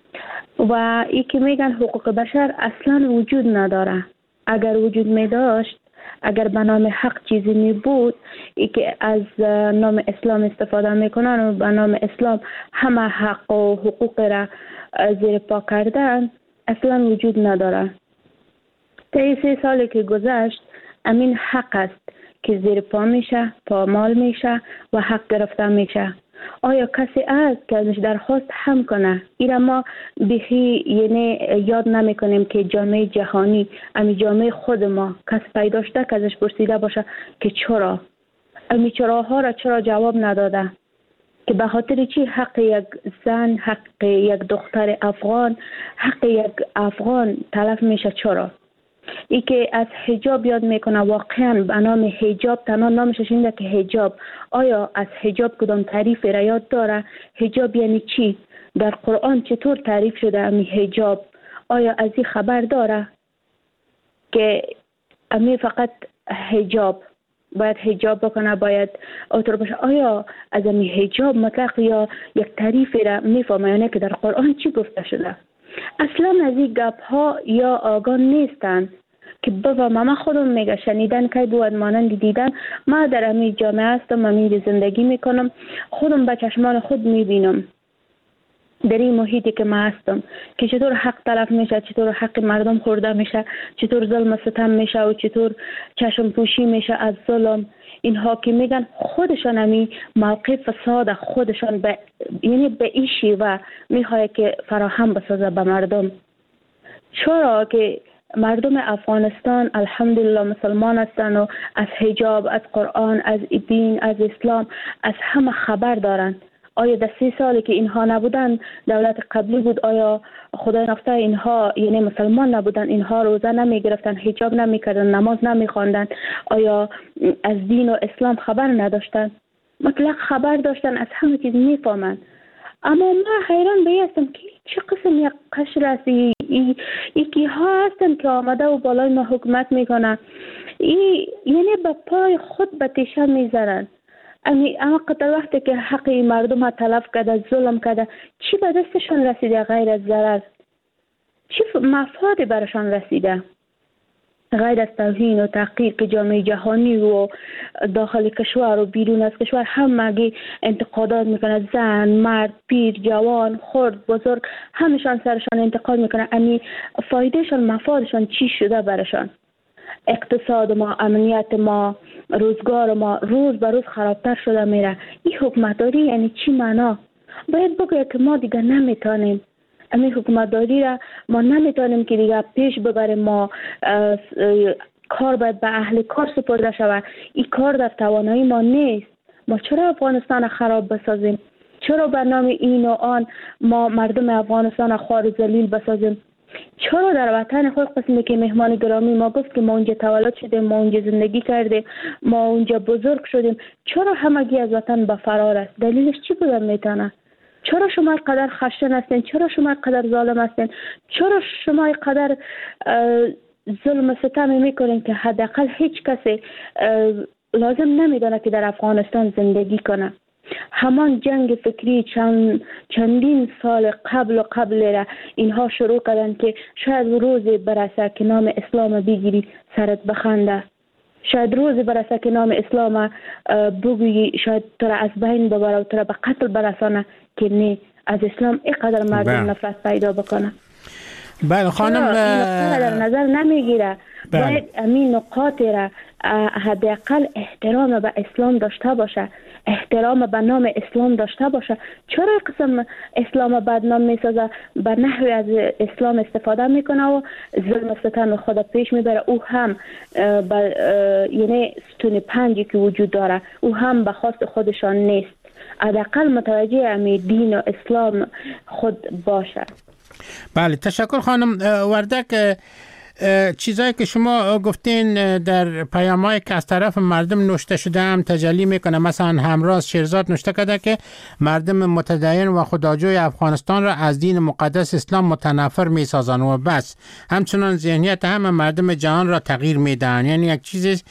و ای که میگن حقوق بشر اصلا وجود نداره. اگر وجود می داشت، اگر به نام حق چیزی می بود، ای که از نام اسلام استفاده میکنن و به نام اسلام همه حق و حقوق را زیر پا کردن، اصلا وجود نداره. طی سه سالی که گذشت امین حق است که زیر پا میشه، پامال میشه و حق گرفته میشه. آیا کسی است که ازش درخواست هم کنه؟ اینا ما بخی یعنی یاد نمی کنیم که جامعه جهانی، امی جامعه خود ما کس پیدا شده که ازش پرسیده باشه که چرا؟ امی چراها را چرا جواب نداده؟ که به خاطر چی حق یک زن، حق یک دختر افغان، حق یک افغان تلف میشه؟ چرا؟ ای که از حجاب یاد میکنه، واقعا به نام حجاب تنها نامش اینه که حجاب. آیا از حجاب کدام تعریف را یاد داره؟ حجاب یعنی چی؟ در قرآن چطور تعریف شده امی حجاب؟ آیا از این خبر داره که امی فقط حجاب باید حجاب بکنه، باید اوتر باشه؟ آیا از امی حجاب مطلق یا یک تعریف را میفهمه یا نه که در قرآن چی گفته شده؟ اصلا از این گپ ها یا آگاه نیستن که بابا ماما خودم میگه شنیدن که بود مانند دیدن. ما در امی جامعه هستم، امی زندگی میکنم، خودم به چشمان خود میبینم در این محیطی که ما هستم که چطور حق تلف میشه، چطور حق مردم خورده میشه، چطور ظلم و ستم میشه و چطور چشم پوشی میشه از ظلم. اینها که میگن خودشان امی موقع فساد خودشان به یعنی به این شیوه میخواه که فراهم بسازه به مردم. چرا که مردم افغانستان الحمدلله مسلمان هستند و از حجاب، از قرآن، از دین، از اسلام، از همه خبر دارند. آیا در سی سالی که اینها نبودن، دولت قبلی بود، آیا خدای نخواسته اینها یعنی مسلمان نبودن، اینها روزه نمی گرفتن، حجاب نمی کردن، نماز نمی خواندن؟ آیا از دین و اسلام خبر نداشتن؟ مطلق خبر داشتن، از همه چیز می فهمن. اما ما حیران به هستم که چه قسم یک قشر است، یکی ها هستن که آمده و بالای ما حکومت میکنن، یعنی به پای خود به تیشه میزنن. اما قطر وقتی که حق مردم ها تلف کرده، ظلم کرده، چی به دستشان رسیده غیر از ضرر؟ چی مفادی برشان رسیده غیر از توهین و تحقیق جامعه جهانی و داخل کشور و بیرون از کشور؟ همگی انتقادات میکنه، زن، مرد، پیر، جوان، خرد، بزرگ، همشان سرشان انتقاد میکنه. امی فایدهشان، مفادشان چی شده برشان؟ اقتصاد ما، امنیت ما، روزگار ما روز به روز خرابتر شده میره. این حکومتداری یعنی چی معنا؟ باید بگه که ما دیگه نمیتونیم امی حکومتداری را ما نمیتونیم که دیگه پیش ببریم. ما کار باید به اهل کار سپرده شود. این کار در توانایی ما نیست. ما چرا افغانستان خراب بسازیم؟ چرا به نام این و آن ما مردم افغانستان خوار و ذلیل بسازیم؟ چرا در وطن خود قسمی که مهمان گرامی ما گفت که ما اونجا تولد شدیم، ما اونجا زندگی کردیم، ما اونجا بزرگ شدیم، چرا همگی از وطن به فرار است؟ دلیلش چی بوده میتونه؟ چرا شما قدر خشن هستین؟ چرا شما قدر ظالم هستین؟ چرا شما قدر ظلم و ستم میکنین که حداقل هیچ کسی لازم نمیدونه که در افغانستان زندگی کنه؟ همان جنگ فکری چند چندین سال قبل و قبل را اینها شروع کردن که شاید روزی برسه که نام اسلام بگیری سرت بخنده، شاید روزی برسه که نام اسلام بگویی شاید تو را از بین ببره و تو را به قتل برسانه، که نه، از اسلام اینقدر مردم نفرت پیدا بکنه. بله خانم، این در نظر نمیگیره. باید امین نقاط را حداقل احترام به اسلام داشته باشه، احترام به نام اسلام داشته باشه. چرا قسم اسلام بدنام میسازه، به نحوی از اسلام استفاده میکنه و ظلم و ستم خود پیش میبره؟ او هم یعنی ستون پنجی که وجود داره، او هم به خواست خودشان نیست. حداقل متوجه امی دین و اسلام خود باشه. بله تشکر خانم وردک. چیزایی که شما گفتین در پیام‌هایی که از طرف مردم نوشته شده هم تجلی میکنه. مثلا همراز شیرزاد نوشته کرده که مردم متدین و خداجوی افغانستان را از دین مقدس اسلام متنفر میسازن و بس. همچنان ذهنیت همه مردم جهان را تغییر میدن. یعنی یک چیز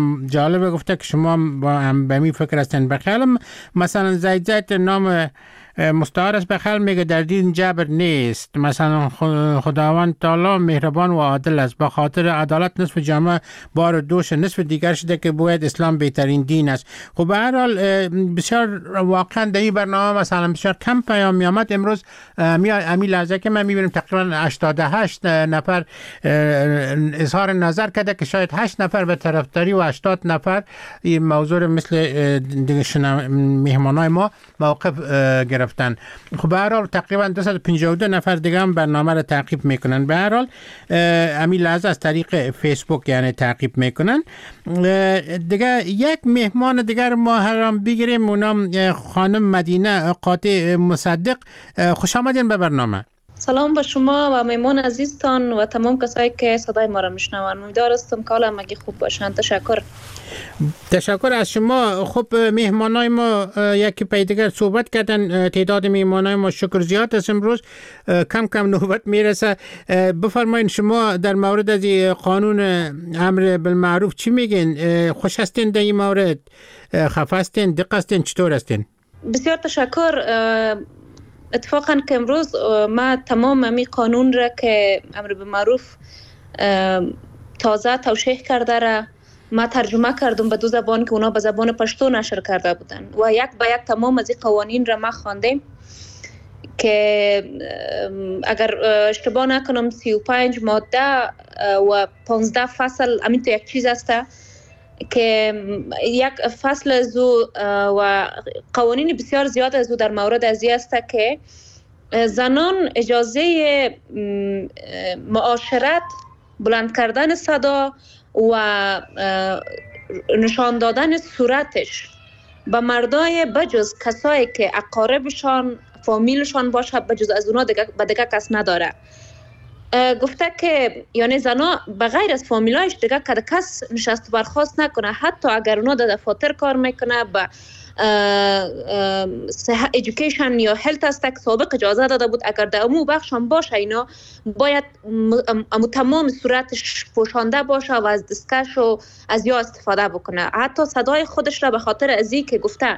جالبه گفته که شما با هم به می فکر هستین. بخیالم مثلا زید زید نام مستعار است به خلق میگه در دین جبر نیست. مثلا خداوند تعالی مهربان و عادل است، با خاطر عدالت نصف جامعه بار دوش، نصف دیگر شده که باید اسلام بهترین دین است. خب به هر حال بسیار واقعا در این برنامه مثلا بسیار کم پیام می آمد. امروز می امی لحظه که من میبینم تقریبا هشتاد و هشت نفر اظهار نظر کرده که شاید هشت نفر به طرفداری و هشتاد نفر این موضوع مثل دیگه مهمانای ما موقف گرفتن. خب به هر حال تقریبا دویست و پنجاه و دو نفر دیگه هم برنامه را تعقیب میکنن. به هر حال امی لحظه از طریق فیسبوک یعنی تعقیب میکنن. دیگه یک مهمان دیگر ما هم بگیریم، اونم خانم مدینه قاطع مصدق. خوش آمدین به برنامه. سلام به شما و مهمان عزیزتان و تمام کسایی که صدای ما را میشنون. امیدوار هستم که حالا همگی خوب باشن. تشکر. تشکر از شما. خب مهمانای ما یکی پی دیگر صحبت کردن، تعداد مهمانای ما شکر زیاد است، امروز کم کم نوبت میرسه. بفرمایید شما در مورد از قانون امر بالمعروف چی میگین؟ خوش هستین در این مورد؟ خفه هستین؟ دق هستین؟ چطور هستین؟ بسیار تشکر. اتفاقا که امروز ما تمام امی قانون را که امر بالمعروف تازه توشیح کرده را ما ترجمه کردم به دو زبان که اونا به زبان پشتو نشر کرده بودن و یک به یک تمام از این قوانین را ما خواندیم که اگر اشتباه نکنم سی و پنج ماده و پانزده فصل همین تو یک چیز است که یک فصل از و قوانین بسیار زیاد از در مورد ازی است که زنان اجازه معاشرت، بلند کردن صدا و نشان دادن صورتش به مردای بجز کسایی که اقاربشان فامیلشان باشه بجز از اونا دیگه به دیگه کس نداره. گفته که یعنی زنا بغیر از فامیلایش دیگه که کس نشست برخواست نکنه، حتی اگر اونا در دفاتر کار میکنه به ایژوکیشن یا هلت است که سابق اجازه داده بود اگر در امو بخش هم باشه اینا باید امو تمام صورتش پوشانده باشه و از دستکش و از یا استفاده بکنه. حتی صدای خودش را به خاطر ازی که گفته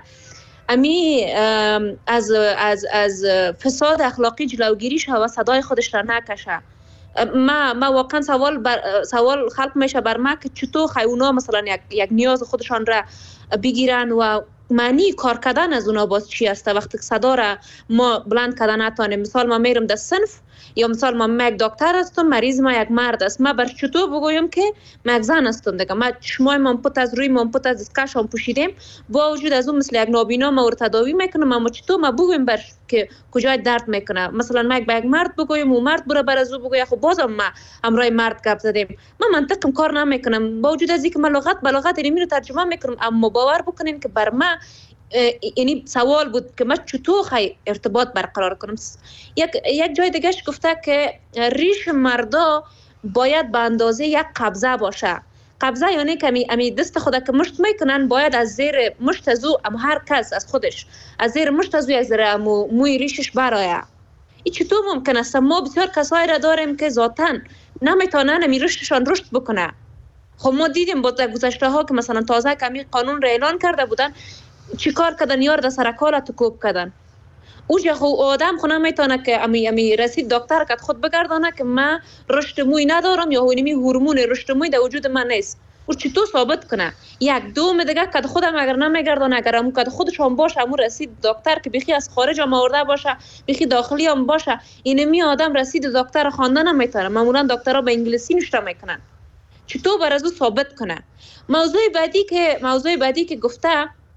امی از از از فساد اخلاقی جلوگیری شه و صدای خودش را نکشه. ما ما واقعا سوال بر سوال خلق میشه بر ما که چطور خیونا مثلا یک یک نیاز خودشان را بگیرن و معنی کار کردن از اونا باز چی است وقتی صدا را ما بلند کردن نتونیم. مثال ما میرم در صنف یا مثال ما یک دکتر هستم، مریض ما یک مرد است، ما بر چطور بگویم که ما یک زن هستم دیگه، ما چشمای ما پوت از روی ما پوت از دستکش هم پوشیدیم با وجود از اون مثل یک نابینا ما رو تداوی میکنم، ما چطور ما بگویم بر که کجای درد میکنه. مثلا ما یک مرد بگویم و مرد برو بر از او بگویم، خب بازم ما همراه مرد گپ زدیم، ما منطقم کار نمیکنم با وجود از اینکه ما لغت به لغت اینو رو ترجمه میکنم، اما باور بکنین که بر ما یعنی سوال بود که من چطور خی ارتباط برقرار کنم. یک یک جای دیگهش گفته که ریش مردا باید به اندازه یک قبضه باشه. قبضه یعنی که امی دست خدا که مشت میکنن باید از زیر مشت از او ام هر کس از خودش از زیر مشت از او از زیر امو موی ریشش برایه. این چطور ممکن است؟ ما بسیار کسایی را داریم که ذاتاً نمیتونن امی ریششان رشد بکنه. خب ما دیدیم با گذشته ها که مثلا تازه کمی قانون را اعلان کرده بودن چی کار کردن؟ یار در سرکال تو کردن. اوج خو آدم خو نمیتونه که امی امی رسید دکتر که خود بگردانه که من رشد موی ندارم یا هونمی هورمون رشد موی در وجود من نیست. او چطور ثابت کنه؟ یک دوم دیگه که خودم اگر نمیگردانه اگر همون که خودش هم باشه همون رسید دکتر که بخی از خارج هم آورده باشه بخی داخلی هم باشه اینمی آدم رسید دکتر خواندن نمیتونه. معمولا دکترها به انگلیسی نوشته میکنن. چطور بر از او ثابت کنه؟ موضوع بعدی که موضوع بعدی که گفته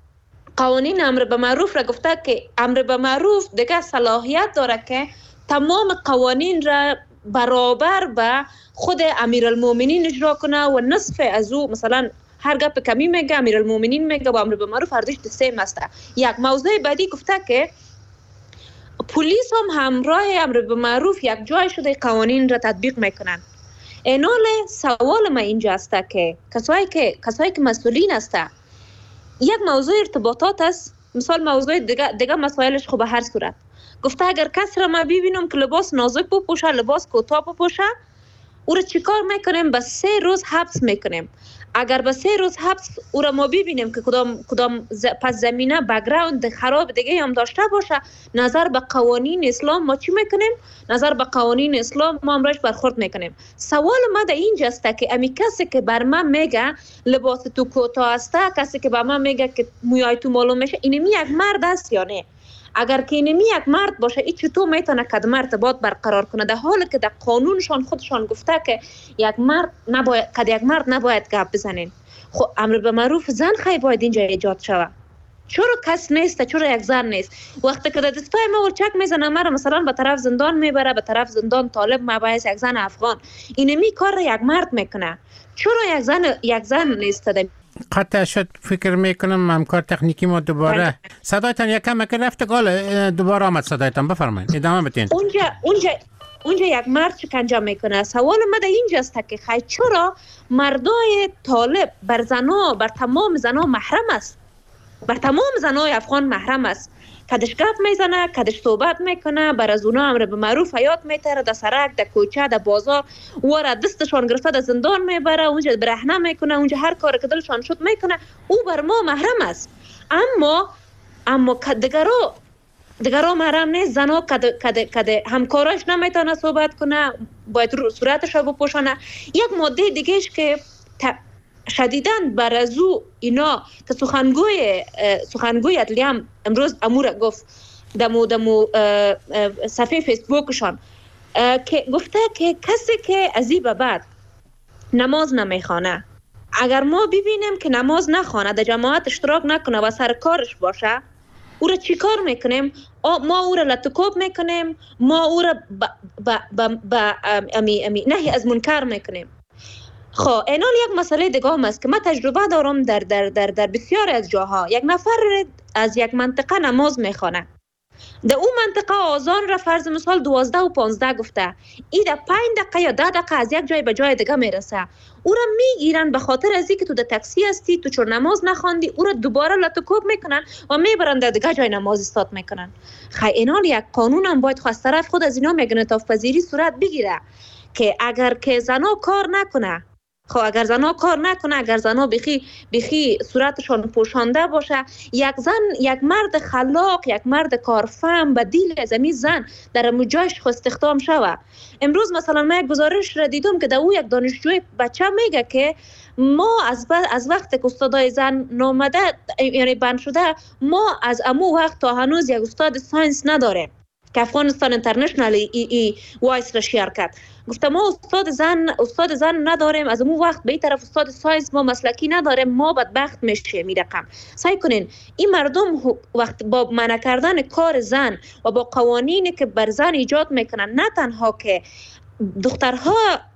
قوانین امر به معروف را گفته که امر به معروف دیگه صلاحیت داره که تمام قوانین را برابر به خود امیرالمومنین اجرا کنه و نصف از او مثلا هر گپ کمی میگه امیرالمومنین میگه و امر به معروف هر دوش سیم است. یک موضوع بعدی گفته که پلیس هم همراه امر به معروف یک جای شده قوانین را تطبیق میکنن. اینال سوال ما اینجا است که کسایی که کسایی که مسئولین هستند یک موضوع ارتباطات است، مثال موضوع دیگه دیگه مسائلش خب به هر صورت گفته اگر کس را ما ببینم که لباس نازک بپوشه لباس کوتاه بپوشه او را چیکار میکنیم؟ به سه روز حبس میکنیم. اگر به سه روز حبس او را ما ببینیم که کدام کدام ز... پس زمینه بک‌گراند خراب دیگه هم داشته باشه، نظر به قوانین اسلام ما چی میکنیم؟ نظر به قوانین اسلام ما امرش برخورد میکنیم. سوال ما در اینجاست که امی کسی که بر من میگه لباس تو کوتاه است، کسی که بر من میگه که موهای تو معلوم میشه، اینمی یک مرد است یا نه؟ اگر که اینمی یک مرد باشه، این چطور میتونه کدام ارتباط برقرار کنه، در حالی که در قانونشان خودشان گفته که یک مرد نباید کد یک مرد نباید گپ بزنین. خب امر به معروف زن خیلی باید اینجا ایجاد شود. چرا کس نیست؟ چرا یک زن نیست؟ وقتی که در دستای ما ورچک میزنه، مرا مثلا به طرف زندان میبره، به طرف زندان طالب مباحث یک زن افغان، اینمی کار را یک مرد میکنه. چرا یک زن یک زن نیست؟ قطع شد. فکر میکنم همکار تکنیکی ما دوباره صدایتان یکم که رفت گال دوباره آمد صدایتان. بفرمایید ادامه بدین. اونجا اونجا اونجا یک مرد شکنجه میکنه. سوال ما در اینجاست که خیلی چرا مردای طالب بر زنا، بر تمام زنا محرم است؟ بر تمام زنای افغان محرم است. کدش گپ میزنه، کدش صحبت میکنه، بر از اونا امر به معروف حیات میتره، در سرک، در کوچه، در بازار، ور دستشان گرفته در زندان میبره، اونجا برهنه میکنه، اونجا هر کار که دلشان شد میکنه. او بر ما محرم است. اما اما دیگرو دیگرو محرم نیست. زنا کد کد کد همکاراش نمیتونه صحبت کنه، باید صورتش رو بپوشانه. یک ماده دیگهش که شدیداً بر از او اینا که سخنگوی سخنگوی عدلیه هم امروز امور گفت دمو دمو صفحه فیسبوکشان که گفته که کسی که از این به بعد نماز نمیخوانه، اگر ما ببینیم که نماز نخوانه، در جماعت اشتراک نکنه و سر کارش باشه، او را چی کار میکنیم؟ ما او را لطکوب میکنیم، ما او را با امی امی نهی از منکر میکنیم. خب اینال یک مسئله دیگه هم است که من تجربه دارم در در در در بسیار از جاها. یک نفر از یک منطقه نماز میخوانه، در اون منطقه آذان را فرض مثال دوازده و پانزده گفته، این در پنج دقیقه یا ده دقیقه از یک جای به جای دیگه میرسه، او را میگیرن به خاطر از اینکه تو در تاکسی هستی، تو چور نماز نخواندی، او را دوباره لطکوب میکنن و میبرن در دیگه جای نماز استاد میکنن. خیلی اینال یک قانون هم باید خواست طرف خود از اینا میگن انعطاف پذیری صورت بگیره که اگر که زنا کار نکنه، خب اگر زنا کار نکنه، اگر زنا بخی بخی صورتشان پوشانده باشه، یک زن، یک مرد خلاق، یک مرد کارفهم به دیل از این زن در مجاش خو استخدام شوه. امروز مثلا من یک گزارش را دیدم که در او یک دانشجوی بچه میگه که ما از از وقت که استادای زن نامده یعنی بند شده، ما از امو وقت تا هنوز یک استاد ساینس نداریم که افغانستان اینترنشنال ای ای وایس را شیر کرد. گفتم ما استاد زن استاد زن نداریم، از اون وقت به این طرف استاد ساینس ما مسلکی نداریم، ما بدبخت میشیم. می رقم سعی کنین این مردم وقت با منع کردن کار زن و با قوانینی که بر زن ایجاد میکنن، نه تنها که دخترها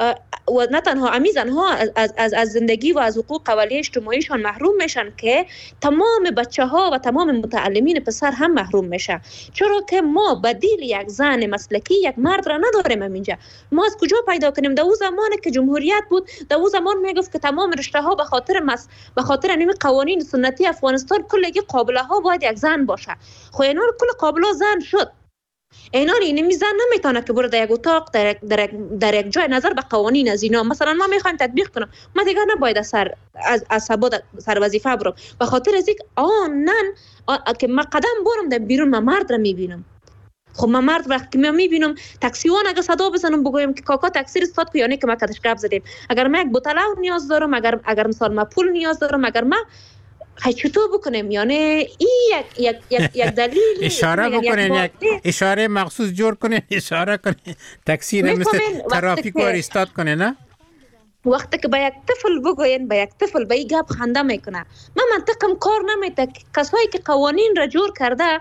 و نه تنها امیزنها از, از, از زندگی و از حقوق اولیه اجتماعیشان محروم میشن، که تمام بچه ها و تمام متعلمین پسر هم محروم میشن. چرا که ما بدیل یک زن مسلکی یک مرد را نداریم اینجا. ما از کجا پیدا کنیم؟ در اون زمانی که جمهوریت بود، در اون زمان میگفت که تمام رشته ها به خاطر مس به خاطر نیم قوانین سنتی افغانستان کلگی قابله ها باید یک زن باشه. خب اینا کل قابله زن شد. اینا این میزن نمیتونه که برو در یک اتاق در در در یک جای نظر به قوانین از اینا مثلا ما میخوایم تطبیق کنم، ما دیگه نباید سر از از سباد سر وظیفه برم به خاطر از اینکه آنن که ما قدم برم در بیرون ما مرد را میبینم. خب ما مرد وقتی ما میبینم تاکسیوان اگه صدا بزنم بگویم که کاکا تاکسی استاد کو، یعنی که ما کدش گپ زدیم. اگر ما یک بوتل نیاز دارم، اگر اگر مثلا ما پول نیاز دارم، اگر ما خیلی چطور بکنیم؟ یعنی این یک یک یک یک دلیل اشاره بکنین، یک اشاره مخصوص جور کنین، اشاره کنین تاکسی رو مثل ترافیک رو استاد کنین. نه وقتی که با یک طفل بگوین، با یک طفل به این گپ خنده میکنه. من منطقم کار نمیده. کسایی که قوانین را جور کرده،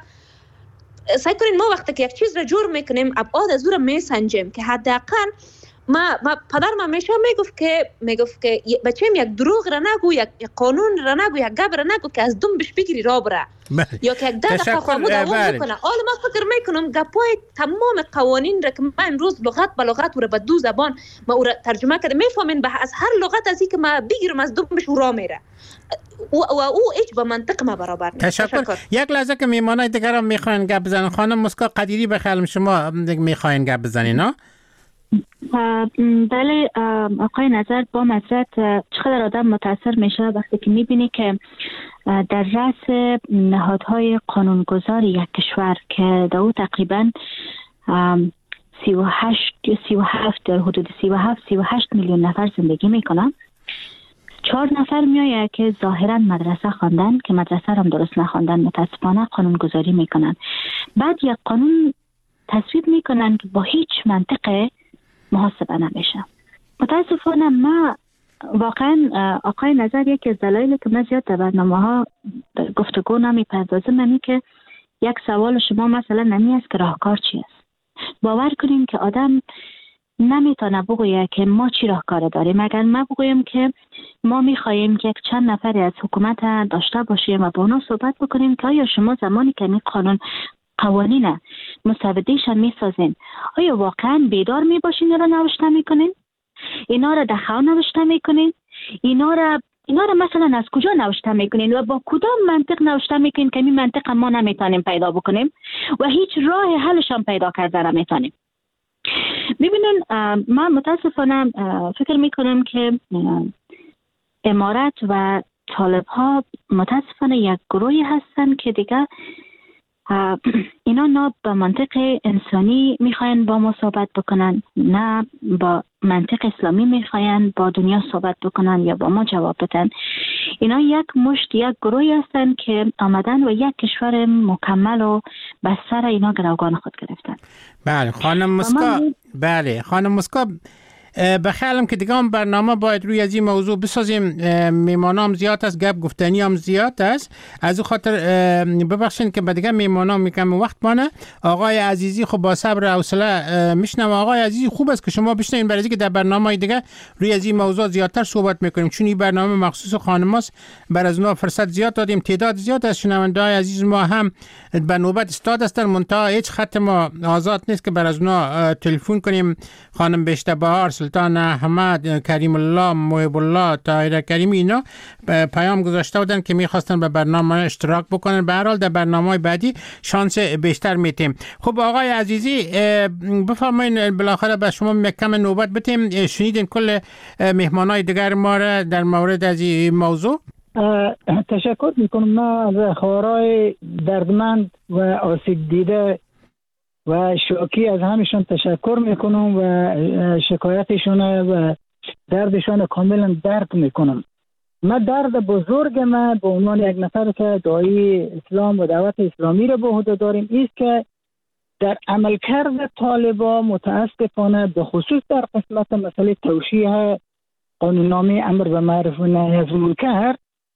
سعی کنین ما وقتی که یک چیز را جور میکنیم ابعاد از او را میسنجیم که حداقل ما ما پدرم همیشه میگفت که میگفت که بچه‌م یک دروغ را نگو، یک قانون را نگو، یک گپ را نگو که از دم بش بگیری را بره، یا که یک دقیقه خاموش آواز بکنه. حالا من فکر میکنم گپای تمام قوانین را که من امروز لغت به لغت و به دو زبان ما او را ترجمه کردم، میفهمین به از هر لغت از اینکه ما بگیرم از دم بش را میره و او هیچ به منطق ما برابر نیست. تشکر. تشکر. یک لحظه که میمانای دیگر هم میخواین گپ بزنین. خانم مسکا قدیری بخیالم شما میخواین گپ بزنین. ها بله آقای نظر، با معذرت چقدر آدم متاثر میشه وقتی که میبینی که در رأس نهادهای قانونگذار یک کشور که در او تقریبا سی و هشت سی و هفت در حدود سی و هفت سی و هشت میلیون نفر زندگی میکنن، چهار نفر میآید که ظاهرا مدرسه خواندن که مدرسه هم درست نخواندن، متاسفانه قانونگذاری میکنن. بعد یک قانون تصویب میکنن که با هیچ منطق محاسبه نمیشه. متاسفانه ما واقعا آقای نظر، یکی از دلایلی که من زیاد در برنامه ها گفتگو نمیپردازم اینه که یک سوال شما مثلا نمی است که راهکار چی است. باور کنیم که آدم نمیتونه بگویه که ما چی راهکار داریم. اگر ما بگویم که ما میخواهیم که یک چند نفری از حکومت داشته باشیم و با اونا صحبت بکنیم که آیا شما زمانی که می قانون قوانین مسودیشان میسازین، آیا واقعا بیدار میباشین رو نوشته میکنین؟ اینا را دخل نوشته میکنین؟ اینا را اینا را مثلا از کجا نوشته میکنین و با کدام منطق نوشته میکنین که این منطق ما نمیتونیم پیدا بکنیم و هیچ راه حلشان پیدا کرده نمیتونیم؟ ببینین، من متاسفانه فکر میکنم که امارت و طالب ها متاسفانه یک گروهی هستن که دیگه اینا نه با منطق انسانی میخواین با ما صحبت بکنن، نه با منطق اسلامی میخواین با دنیا صحبت بکنن یا با ما جواب بدن. اینا یک مشت یک گروهی هستن که آمدن و یک کشور مکمل و بر سر اینا گروگان خود گرفتن. بله خانم مسکا، بله خانم مسکا، بخیالم که دیگه هم برنامه باید روی از این موضوع بسازیم. میمانام زیاد است، گپ گفتنی هم زیاد است، از او خاطر ببخشین که به دیگه میمانام میگم وقت بانه. آقای عزیزی خب با صبر و حوصله میشنم. آقای عزیزی خوب است که شما بشنوین، برای اینکه در برنامه دیگه روی از این موضوع زیادتر صحبت میکنیم، چون این برنامه مخصوص خانماست، بر از اونها فرصت زیاد دادیم. تعداد زیاد از شنونده‌های عزیز ما هم به نوبت استاد هستن، منتها هیچ خط ما آزاد نیست که بر از اونها تلفن کنیم. خانم بهشته بهار، سلطان احمد، کریم الله، محب الله، طاهر کریمی، اینا پیام گذاشته بودن که میخواستن به برنامه اشتراک بکنن. به هر حال در برنامه‌های بعدی شانس بیشتر میتیم. خب آقای عزیزی بفرمایید، بالاخره به شما مکم نوبت بتیم. شنیدین کل مهمانای دیگر ما را در مورد از این موضوع. تشکر میکنم. من از خبرهای دردمند و آسیب دیده و شوکی از همشون تشکر میکنم و شکایتشون و دردشون کاملا درک میکنم. من درد بزرگ من به عنوان یک نفر که داعی اسلام و دعوت اسلامی رو به عهده داریم است که در عملکرد طالبان متاسفانه به خصوص در قسمت مسئله توشیح قانوننامه امر به معروف و نهی از منکر،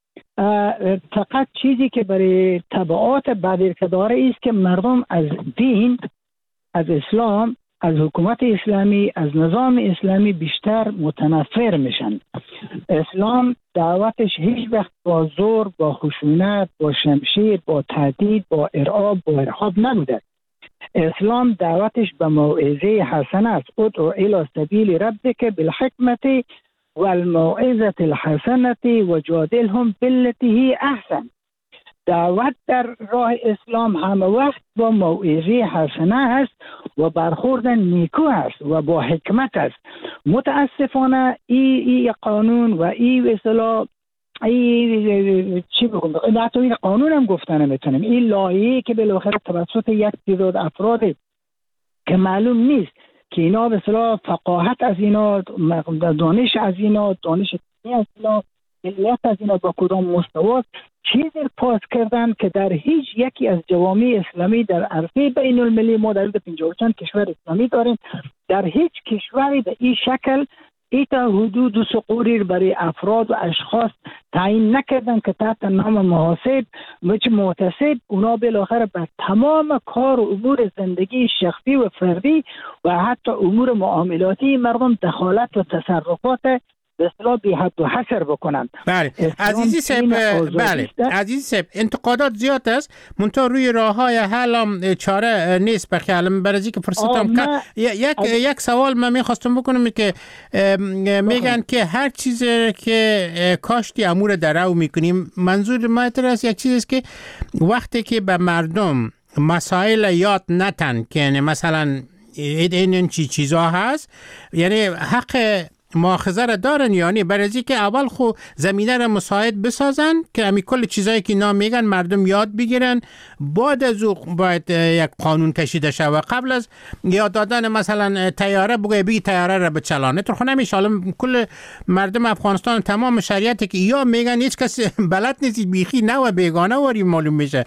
فقط چیزی که برای تبعات بعدی که داره است که مردم از دین، از اسلام، از حکومت اسلامی، از نظام اسلامی بیشتر متنفر میشن. اسلام دعوتش هیچ وقت با زور، با خشونت، با شمشیر، با تهدید، با ارعاب، با ارهاب نبوده. اسلام دعوتش به موعظه حسنه است. ادعو الی سبیل ربک بالحکمت والموعظه الحسنه وجادلهم بالتي هی احسن. دعوت در راه اسلام همه وقت با موعظه حسنه است و برخورد نیکو است و با حکمت است. متاسفانه این ای قانون و این اصطلاح ای چی بگم، حتی این قانون هم گفتن نمیتونیم، این لایحه‌ای که بالاخره توسط یک تعداد افراد که معلوم نیست که اینا به اصطلاح فقاهت از اینا، دانش از اینا، دانش از اینا، علت از اینا با کدام مستوى چیزی پاس کردن که در هیچ یکی از جوامع اسلامی در عرصه بین المللی، ما در پنجاه و چند کشور اسلامی داریم، در هیچ کشوری به این شکل ایتا حدود و سقوری برای افراد و اشخاص تعیین نکردن که تحت نام محاسب و محتسب اونا بالاخره به تمام کار و امور زندگی شخصی و فردی و حتی امور معاملاتی مردم دخالت و تصرفات به اصطلاح بی حد و حصر بکنند. بله عزیزی صاحب، بله عزیزی صاحب، انتقادات زیاد است، منتها روی راههای حل هم چاره نیست به خیالم. برای که فرصت هم که یک از... یک سوال من میخواستم بکنم که میگن که هر چیز که کاشتی امور درو میکنیم، منظور ما است یک چیز است که وقتی که به مردم مسائل یاد نتن که مثلا این این چی چیزا هست، یعنی حق مؤاخذه را دارن یعنی برای که اول خو زمینه را مساعد بسازن که همین کل چیزایی که اینا میگن مردم یاد بگیرن، بعد از او باید یک قانون کشیده شود و قبل از یاد دادن مثلا تیاره بگه بی تیاره را بچلانه تو خونه میشه. حالا کل مردم افغانستان تمام شریعتی که یا میگن هیچ کسی بلد نیست بیخی نه و بیگانه واری معلوم میشه.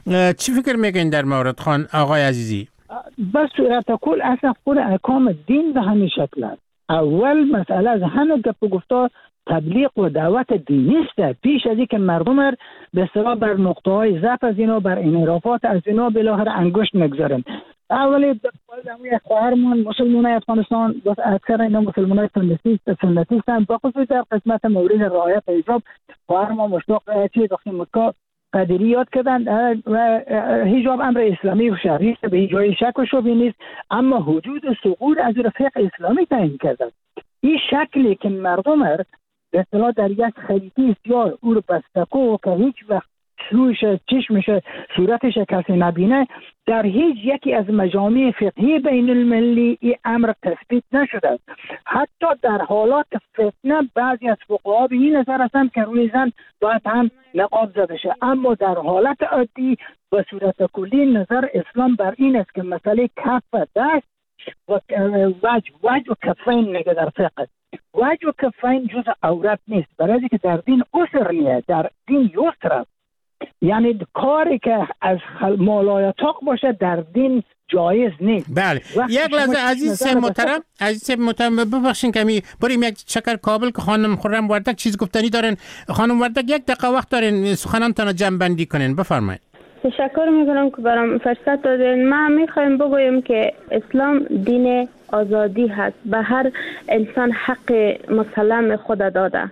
چی فکر میگین در مورد خان آقای عزیزی؟ بس صورت کل اصلا خود احکام دین به همین شکل است. اول مسئله از همه گپ گفتا تبلیغ و دعوت دینی است، پیش از اینکه مردم را به اصطلاح بر نقطه های ضعف از اینا، بر انحرافات از اینا بالاخره انگشت نگذارن. اولی دموی خواهرمون مسلمانای افغانستان بس اکثر اینا مسلمانای سنتی سنتی هستند، بخصوص در قسمت مورد رعایت حجاب خواهرمون مشتاق چی وقتی مکه قدری یاد کردن و حجاب امر اسلامی و شرعی به هیچ جای شک و شبهه نیست، اما حدود سقوط از رفیق اسلامی تعیین کردن. این شکلی که مردم را به اصطلاح در یک خریطی سیاه او رو بستکو که هیچ وقت روش چشمش صورتش کسی نبینه، در هیچ یکی از مجامع فقهی بین المللی این امر تثبیت نشده. حتی در حالات فتنه بعضی از فقها به این نظر هستند که روی زن باید هم نقاب زده شه، اما در حالت عادی به صورت کلی نظر اسلام بر این است که مسئله کف دست و وجه وجه و کفین نگه در فقه وجه و کفین جز عورت نیست، برای که در دین عسر نیست، در دین یسر است. یعنی کاری که از مالایاتاق باشه در دین جایز نیست. بله یک لحظه عزیز محترم عزیز محترم ببخشید کمی بریم یک چکر کابل که خانم خرم وردک چیز گفتنی دارن. خانم وردک یک دقیقه وقت دارین سخنانتون جمع بندی کنین، بفرمایید. تشکر میکنم که برام فرصت دادین. من میخوایم بگویم که اسلام دین آزادی هست، به هر انسان حق مسلم خود داده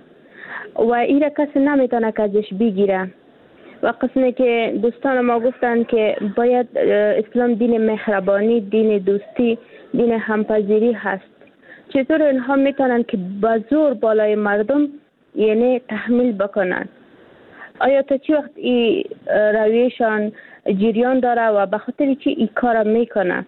و این را کسی نمیتونه که ازش بگیره. و قسمی که دوستان ما گفتن که باید اسلام دین مهربانی، دین دوستی، دین همپذیری هست، چطور اینها میتونن که با زور بالای مردم یعنی تحمیل بکنن؟ آیا تا چی وقت این رویشان جریان داره و به خاطر چی این کار میکنه؟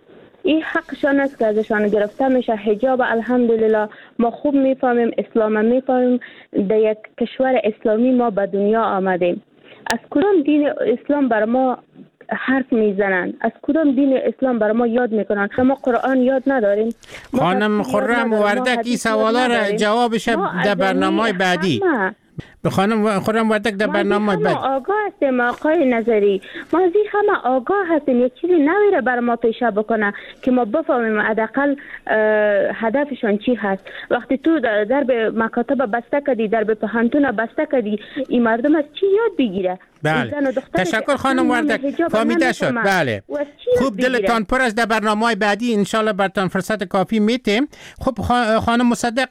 این حقشان است که ازشان گرفته میشه. حجاب الحمدلله ما خوب میفهمیم، اسلام میفهمیم، در یک کشور اسلامی ما به دنیا آمدیم. از کدام دین اسلام بر ما حرف میزنن؟ از کدام دین اسلام بر ما یاد میکنن؟ ما قرآن یاد نداریم. خانم خرم وردک این سوالا را جوابش در برنامه بعدی به خانم خرم وردک در برنامه بعد. ما آگاه هستیم آقای نظری، ما زی همه آگاه هستیم، یک چیزی نویره بر ما پیشه بکنه که ما بفهمیم حداقل هدفشان چی هست. وقتی تو در به مکاتب بسته کردی، در به پهنتون بسته کردی، این مردم از چی یاد بگیره؟ بله تشکر خانم وردک، فهمیده شد. بله خوب دلتان پر از در برنامه بعدی انشالله برتان فرصت کافی میتیم. خب خانم مصدق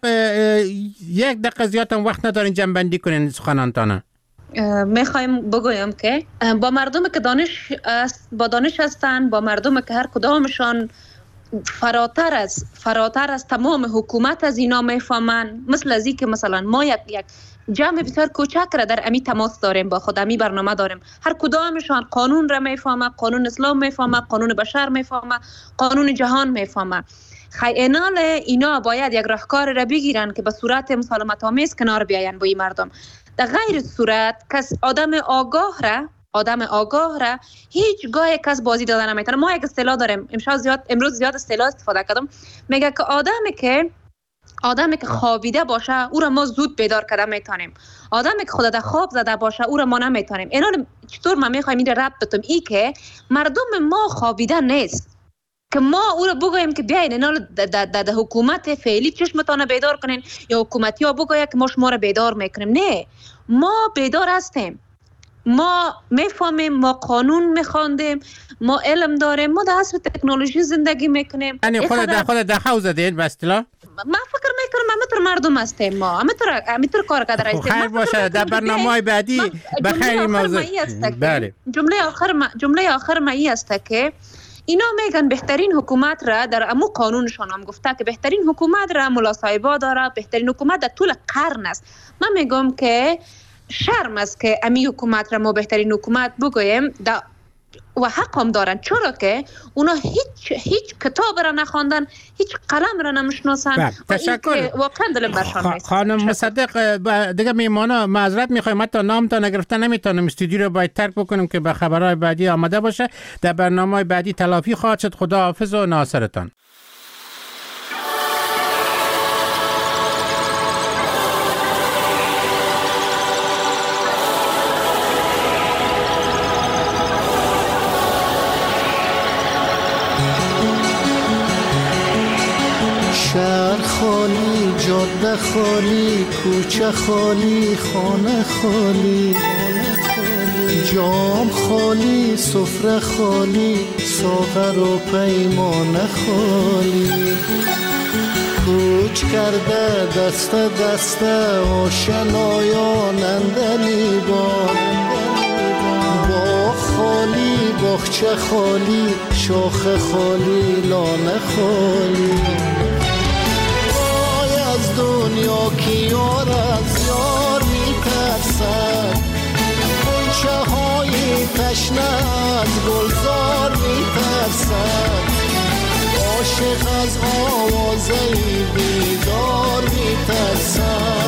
یک دقیقه زیاد هم وقت ندارین جمع بندی کنین سخنانتانه. میخوایم بگویم که با مردم که دانش است، با دانش هستند، با مردم که هر کدامشان فراتر از فراتر از تمام حکومت از اینا میفهمن، مثل از این که مثلا ما یک یک جمع بسیار کوچک را در امی تماس داریم، با خود امی برنامه داریم، هر کدامشان قانون را میفهمه، قانون اسلام میفهمه، قانون بشر میفهمه، قانون جهان میفهمه. خیانال اینا باید یک راهکار را بگیرن که به صورت مسالمت آمیز کنار بیاین با این مردم. در غیر صورت کس آدم آگاه را آدم آگاه را هیچ گاه کس بازی دادن نمیتونه. ما یک اصطلاح داریم، امشب زیاد امروز زیاد اصطلاح استفاده کردم، میگه که آدمی که آدمی که خوابیده باشه او را ما زود بیدار کردن میتونیم، آدمی که خود در خواب زده باشه او را ما نمیتونیم. اینا چطور ما میخوایم این ربط بدیم؟ ای که مردم ما خوابیده نیست که ما او را بگوییم که بیاین اینا در حکومت فعلی چشمتان بیدار کنین یا حکومتی ها بگوید که ما شما را بیدار میکنیم. نه، ما بیدار هستیم، ما میفهمیم، ما قانون میخواندیم، ما علم داریم، ما در عصر تکنولوژی زندگی میکنیم. یعنی خود در خود در حوزه زدید به اصطلاح؟ من فکر میکنم همینطور مردم هستیم، ما همینطور همینطور کار کرده هستیم. خیر باشه در برنامه بعدی به خیر موضوع. بله جمله آخر ما جمله آخر ما این است که اینا میگن بهترین حکومت را در امو قانونشان هم گفته که بهترین حکومت را ملا صاحبا داره، بهترین حکومت در طول قرن است. من میگم که شرم است که امی حکومت را ما بهترین حکومت بگویم. در و حق هم دارن، چرا که اونا هیچ هیچ کتاب را نخواندن، هیچ قلم را نمیشناسن. تشکر. واقعا دلم برشان میاد. خانم مصدق دیگه میمانا معذرت میخوایم، حتی نامتان نگرفته نمیتونم، استودیو رو باید ترک بکنیم که به خبرهای بعدی آماده باشه. در برنامه بعدی تلافی خواهد شد. خدا حافظ و ناصرتان. شهر خالی، جاده خالی، کوچه خالی، خانه خالی، جام خالی، سفره خالی، ساغر و پیمانه خالی. کوچ کرده دست دست آشنایان اندلیبان، باغ خالی، باغچه خالی، شاخ خالی، لانه خالی. دنیا کی یار از یار میترسد، غنچه های تشنه از گلزار میترسد، عاشق از آوازه بیدار میترسد،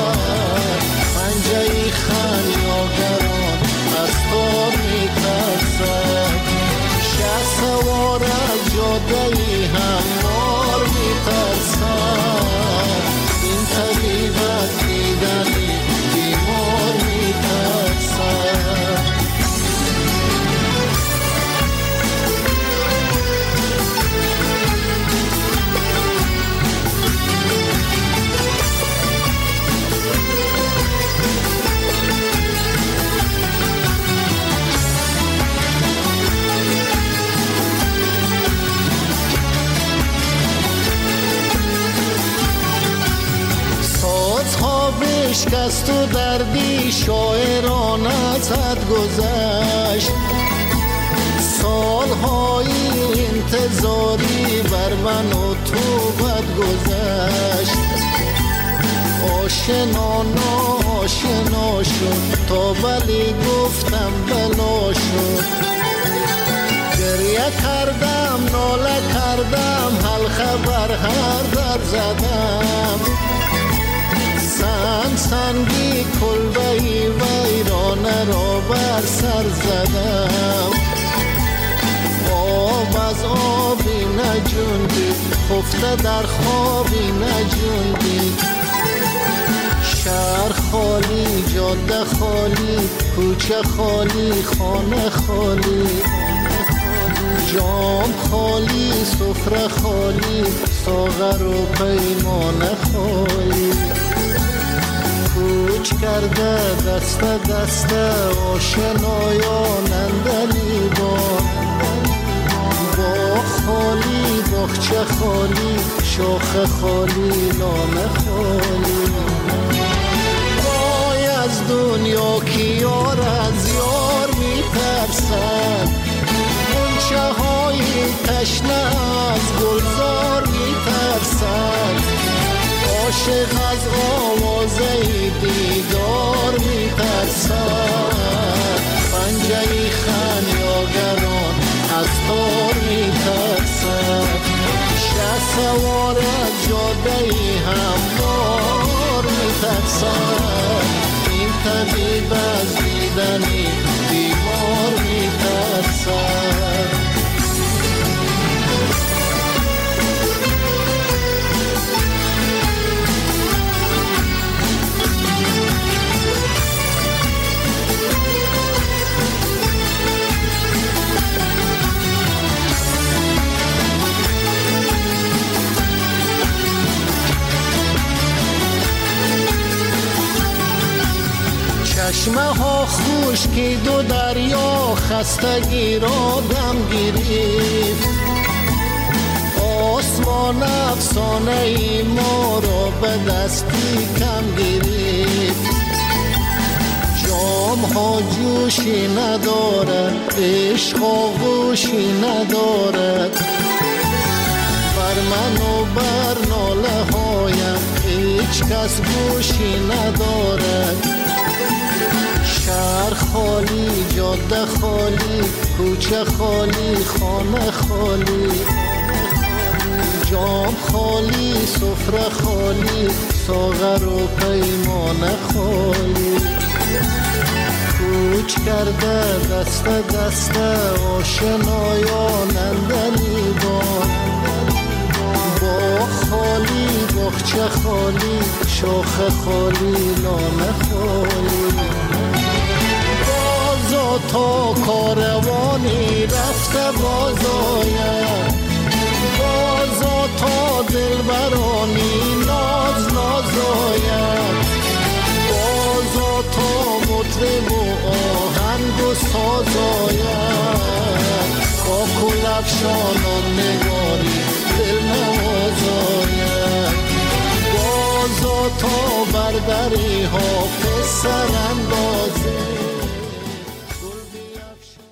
پنجه خمیازگران از تار میترسد، شه سوار از جاده هموار میترسد، طبیب از دیدنی بیمار میترسد. بشکست و دردی شاعران از حد گذشت، سالهای انتظاری بر من و تو بد گذشت، آشنا ناشنا شد تا ولی گفتم بلا شد، گریه کردم ناله کردم حلقه بر هر در زدم، سنگ سنگی کلبهی ویرانه را بر سر زدم، آب از آبی نجوندی خفته در خوابی نجوندی، شهر خالی، جاده خالی، کوچه خالی، خانه خالی، جام خالی، سفره خالی، ساغر و پیمانه خالی. کوچ کرده دست دست آشنایان اندلیبان، باغ خالی، باغچه خالی، شاخ خالی، لانه خالی. وای از دنیا کی یار از یار میترسد، غنچه های تشنه از گلزار میترسد، عاشق از آوازه دیدار میترسد، پنجه خمیازگران از تار میترسد، شه سوار از جاده هموار میترسد، این طبیب از دیدنی بیمار میترسد. چشمه ها خشکی دو دریا خستگی را دم گرفت، آسمان افسانه ای ما را به دستی کم گرفت، جام ها جوشی ندارد، عشق آغوشی ندارد، بر من و بر ناله هایم هیچ کس گوشی ندارد، شهر خالی، جاده خالی، کوچه خالی، خانه خالی، جام خالی، سفره خالی، ساغر و پیمانه خالی. کوچ کرده دست دست آشنایان اندلی بان، باغ خالی، باغچه خالی، شاخه خالی، لانه خالی. بازا تا کاروانی رفته بازاید، بازا تا دلبرانی ناز نازاید، بازا تا مطرب و آهنگ و سازاید، با کلفشانان نگاری دل نوازاید، بازا تا بردری ها پسر اندازه.